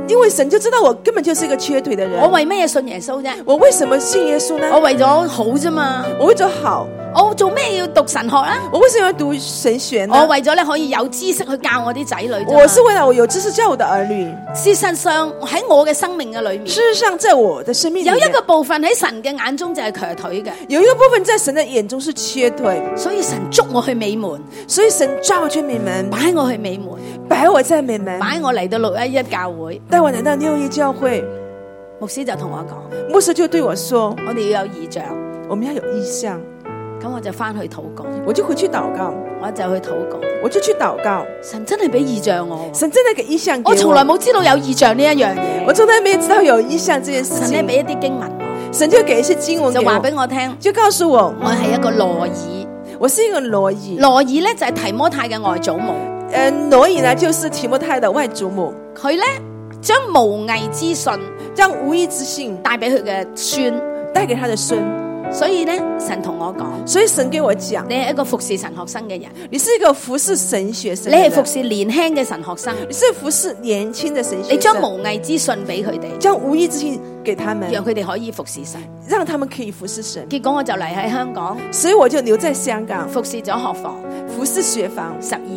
因為神就知道我根本就是一個缺腿的人。 我為咩嘢信耶穌啫？ 我為什麼信耶穌呢？ 我為咗好啫嘛。 我為咗好。 我做咩要讀神學咧？ 我為什麼要讀神學呢？ 我為咗咧可以有知識去教我啲仔女啫嘛。 我是為了我有知識教我的兒女。 事實上喺我嘅生命嘅裏面， 事實上在我的生命裏面， 有一個部分喺神嘅眼中就係瘸腿嘅， 有一個部分在神的眼中是缺腿， 所以神捉我去美門， 所以神抓我去美門， 擺我去美門， 擺我在美門， 擺我嚟到611教會， 帶我來到611教會。 牧師就同我講， 牧師就對我說， 我哋要有異象， 我們要有異象。 咁我就翻去禱告， 我就回去禱告， 我就去禱告， 我就去禱告。 神真係俾異象我， 神真的給異象給我。 我從來冇知道有異象呢一樣嘢， 我從來沒知道有異象這件事情。 神咧俾一啲經文我， 神就給一些經文給我， 就話俾我聽， 就告訴我， 我係一個羅爾， 我是一個羅爾。 羅爾咧就係提摩太嘅外祖母， 羅爾呢就是提摩太的外祖母。 佢咧將無偽之信， 將無偽之信帶俾佢嘅孫， 帶給他的孫。 所以咧，神同我講， 所以神給我講， 你係一個服侍神學生嘅人， 你是一個服侍神學生， 你係服侍年輕嘅神學生， 你是服侍年輕的神學生， 你將無偽之信俾佢哋， 將無偽之信給他們， 讓佢哋可以服侍神， 讓他們可以服侍神。 結果我就嚟喺香港， 所以我就留在香港服侍咗學房， 服侍學房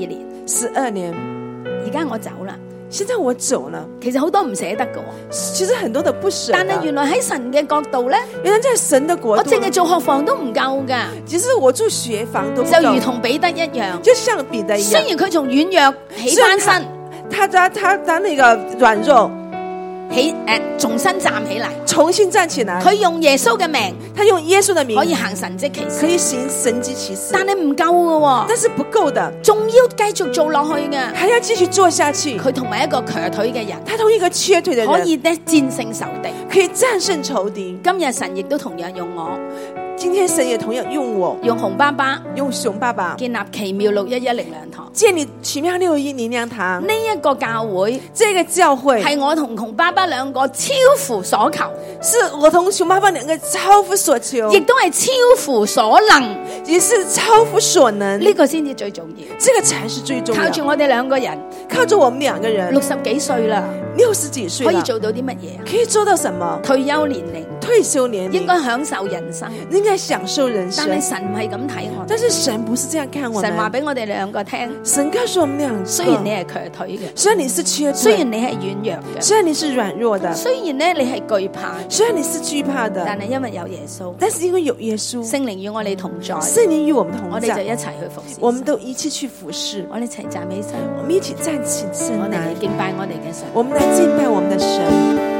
12年， 而家我走啦。 現在我走了， 其實好多唔捨得嘅， 其實很多的不捨得。 但係原來喺神嘅角度咧， 原來在神的國度， 我淨係做學房都唔夠噶。 其實我住學房都不夠， 就如同彼得一樣， 就像彼得一樣。 雖然佢從軟弱起翻身， 他那個軟弱。 重新站起嚟， 重新站起來。 佢用耶穌嘅名， 他用耶穌的名可以行神蹟奇事， 可以行神蹟奇事。 但係唔夠嘅， 但是不夠的， 仲要繼續做落去嘅， 還要繼續做下去。 佢同埋一個瘸腿嘅人， 他同一個缺腿的人， 可以咧戰勝仇敵， 可以戰勝仇敵。 今日神亦都同樣用我。 今天神也同樣用我， 用熊爸爸， 用熊爸爸建立奇妙611靈糧堂， 建立奇妙611靈糧堂。 呢一個教會， 這個教會係我同熊爸爸兩個超乎所求， 是我同熊爸爸兩個超乎所求， 亦都係超乎所能， 也是超乎所能。 呢個先至最重要， 這個才是最重要。 靠住我哋兩個人， 靠住我們兩個人 ，60幾歲啦 ，60幾歲可以做到啲乜嘢？ 可以做到什麼？ 退休年齡， 退休年齡應該享受人生， 應該享受人生。 但係神唔係咁睇我， 但是神不是這樣看我們。 神話俾我哋兩個聽， 神告訴我們兩個， 雖然你係瘸腿嘅， 雖然你是缺腿， 雖然你係軟弱嘅， 雖然你是軟弱的， 雖然咧你係懼怕， 雖然你是懼怕的， 但係因為有耶穌， 但是因為有耶穌， 聖靈與我哋同在， 聖靈與我們同在， 我哋就一齊去服侍， 我們都一起去服侍， 我哋一齊站起身， 我們一起站起身， 我哋嚟敬拜我哋嘅神， 我們來敬拜我們的神。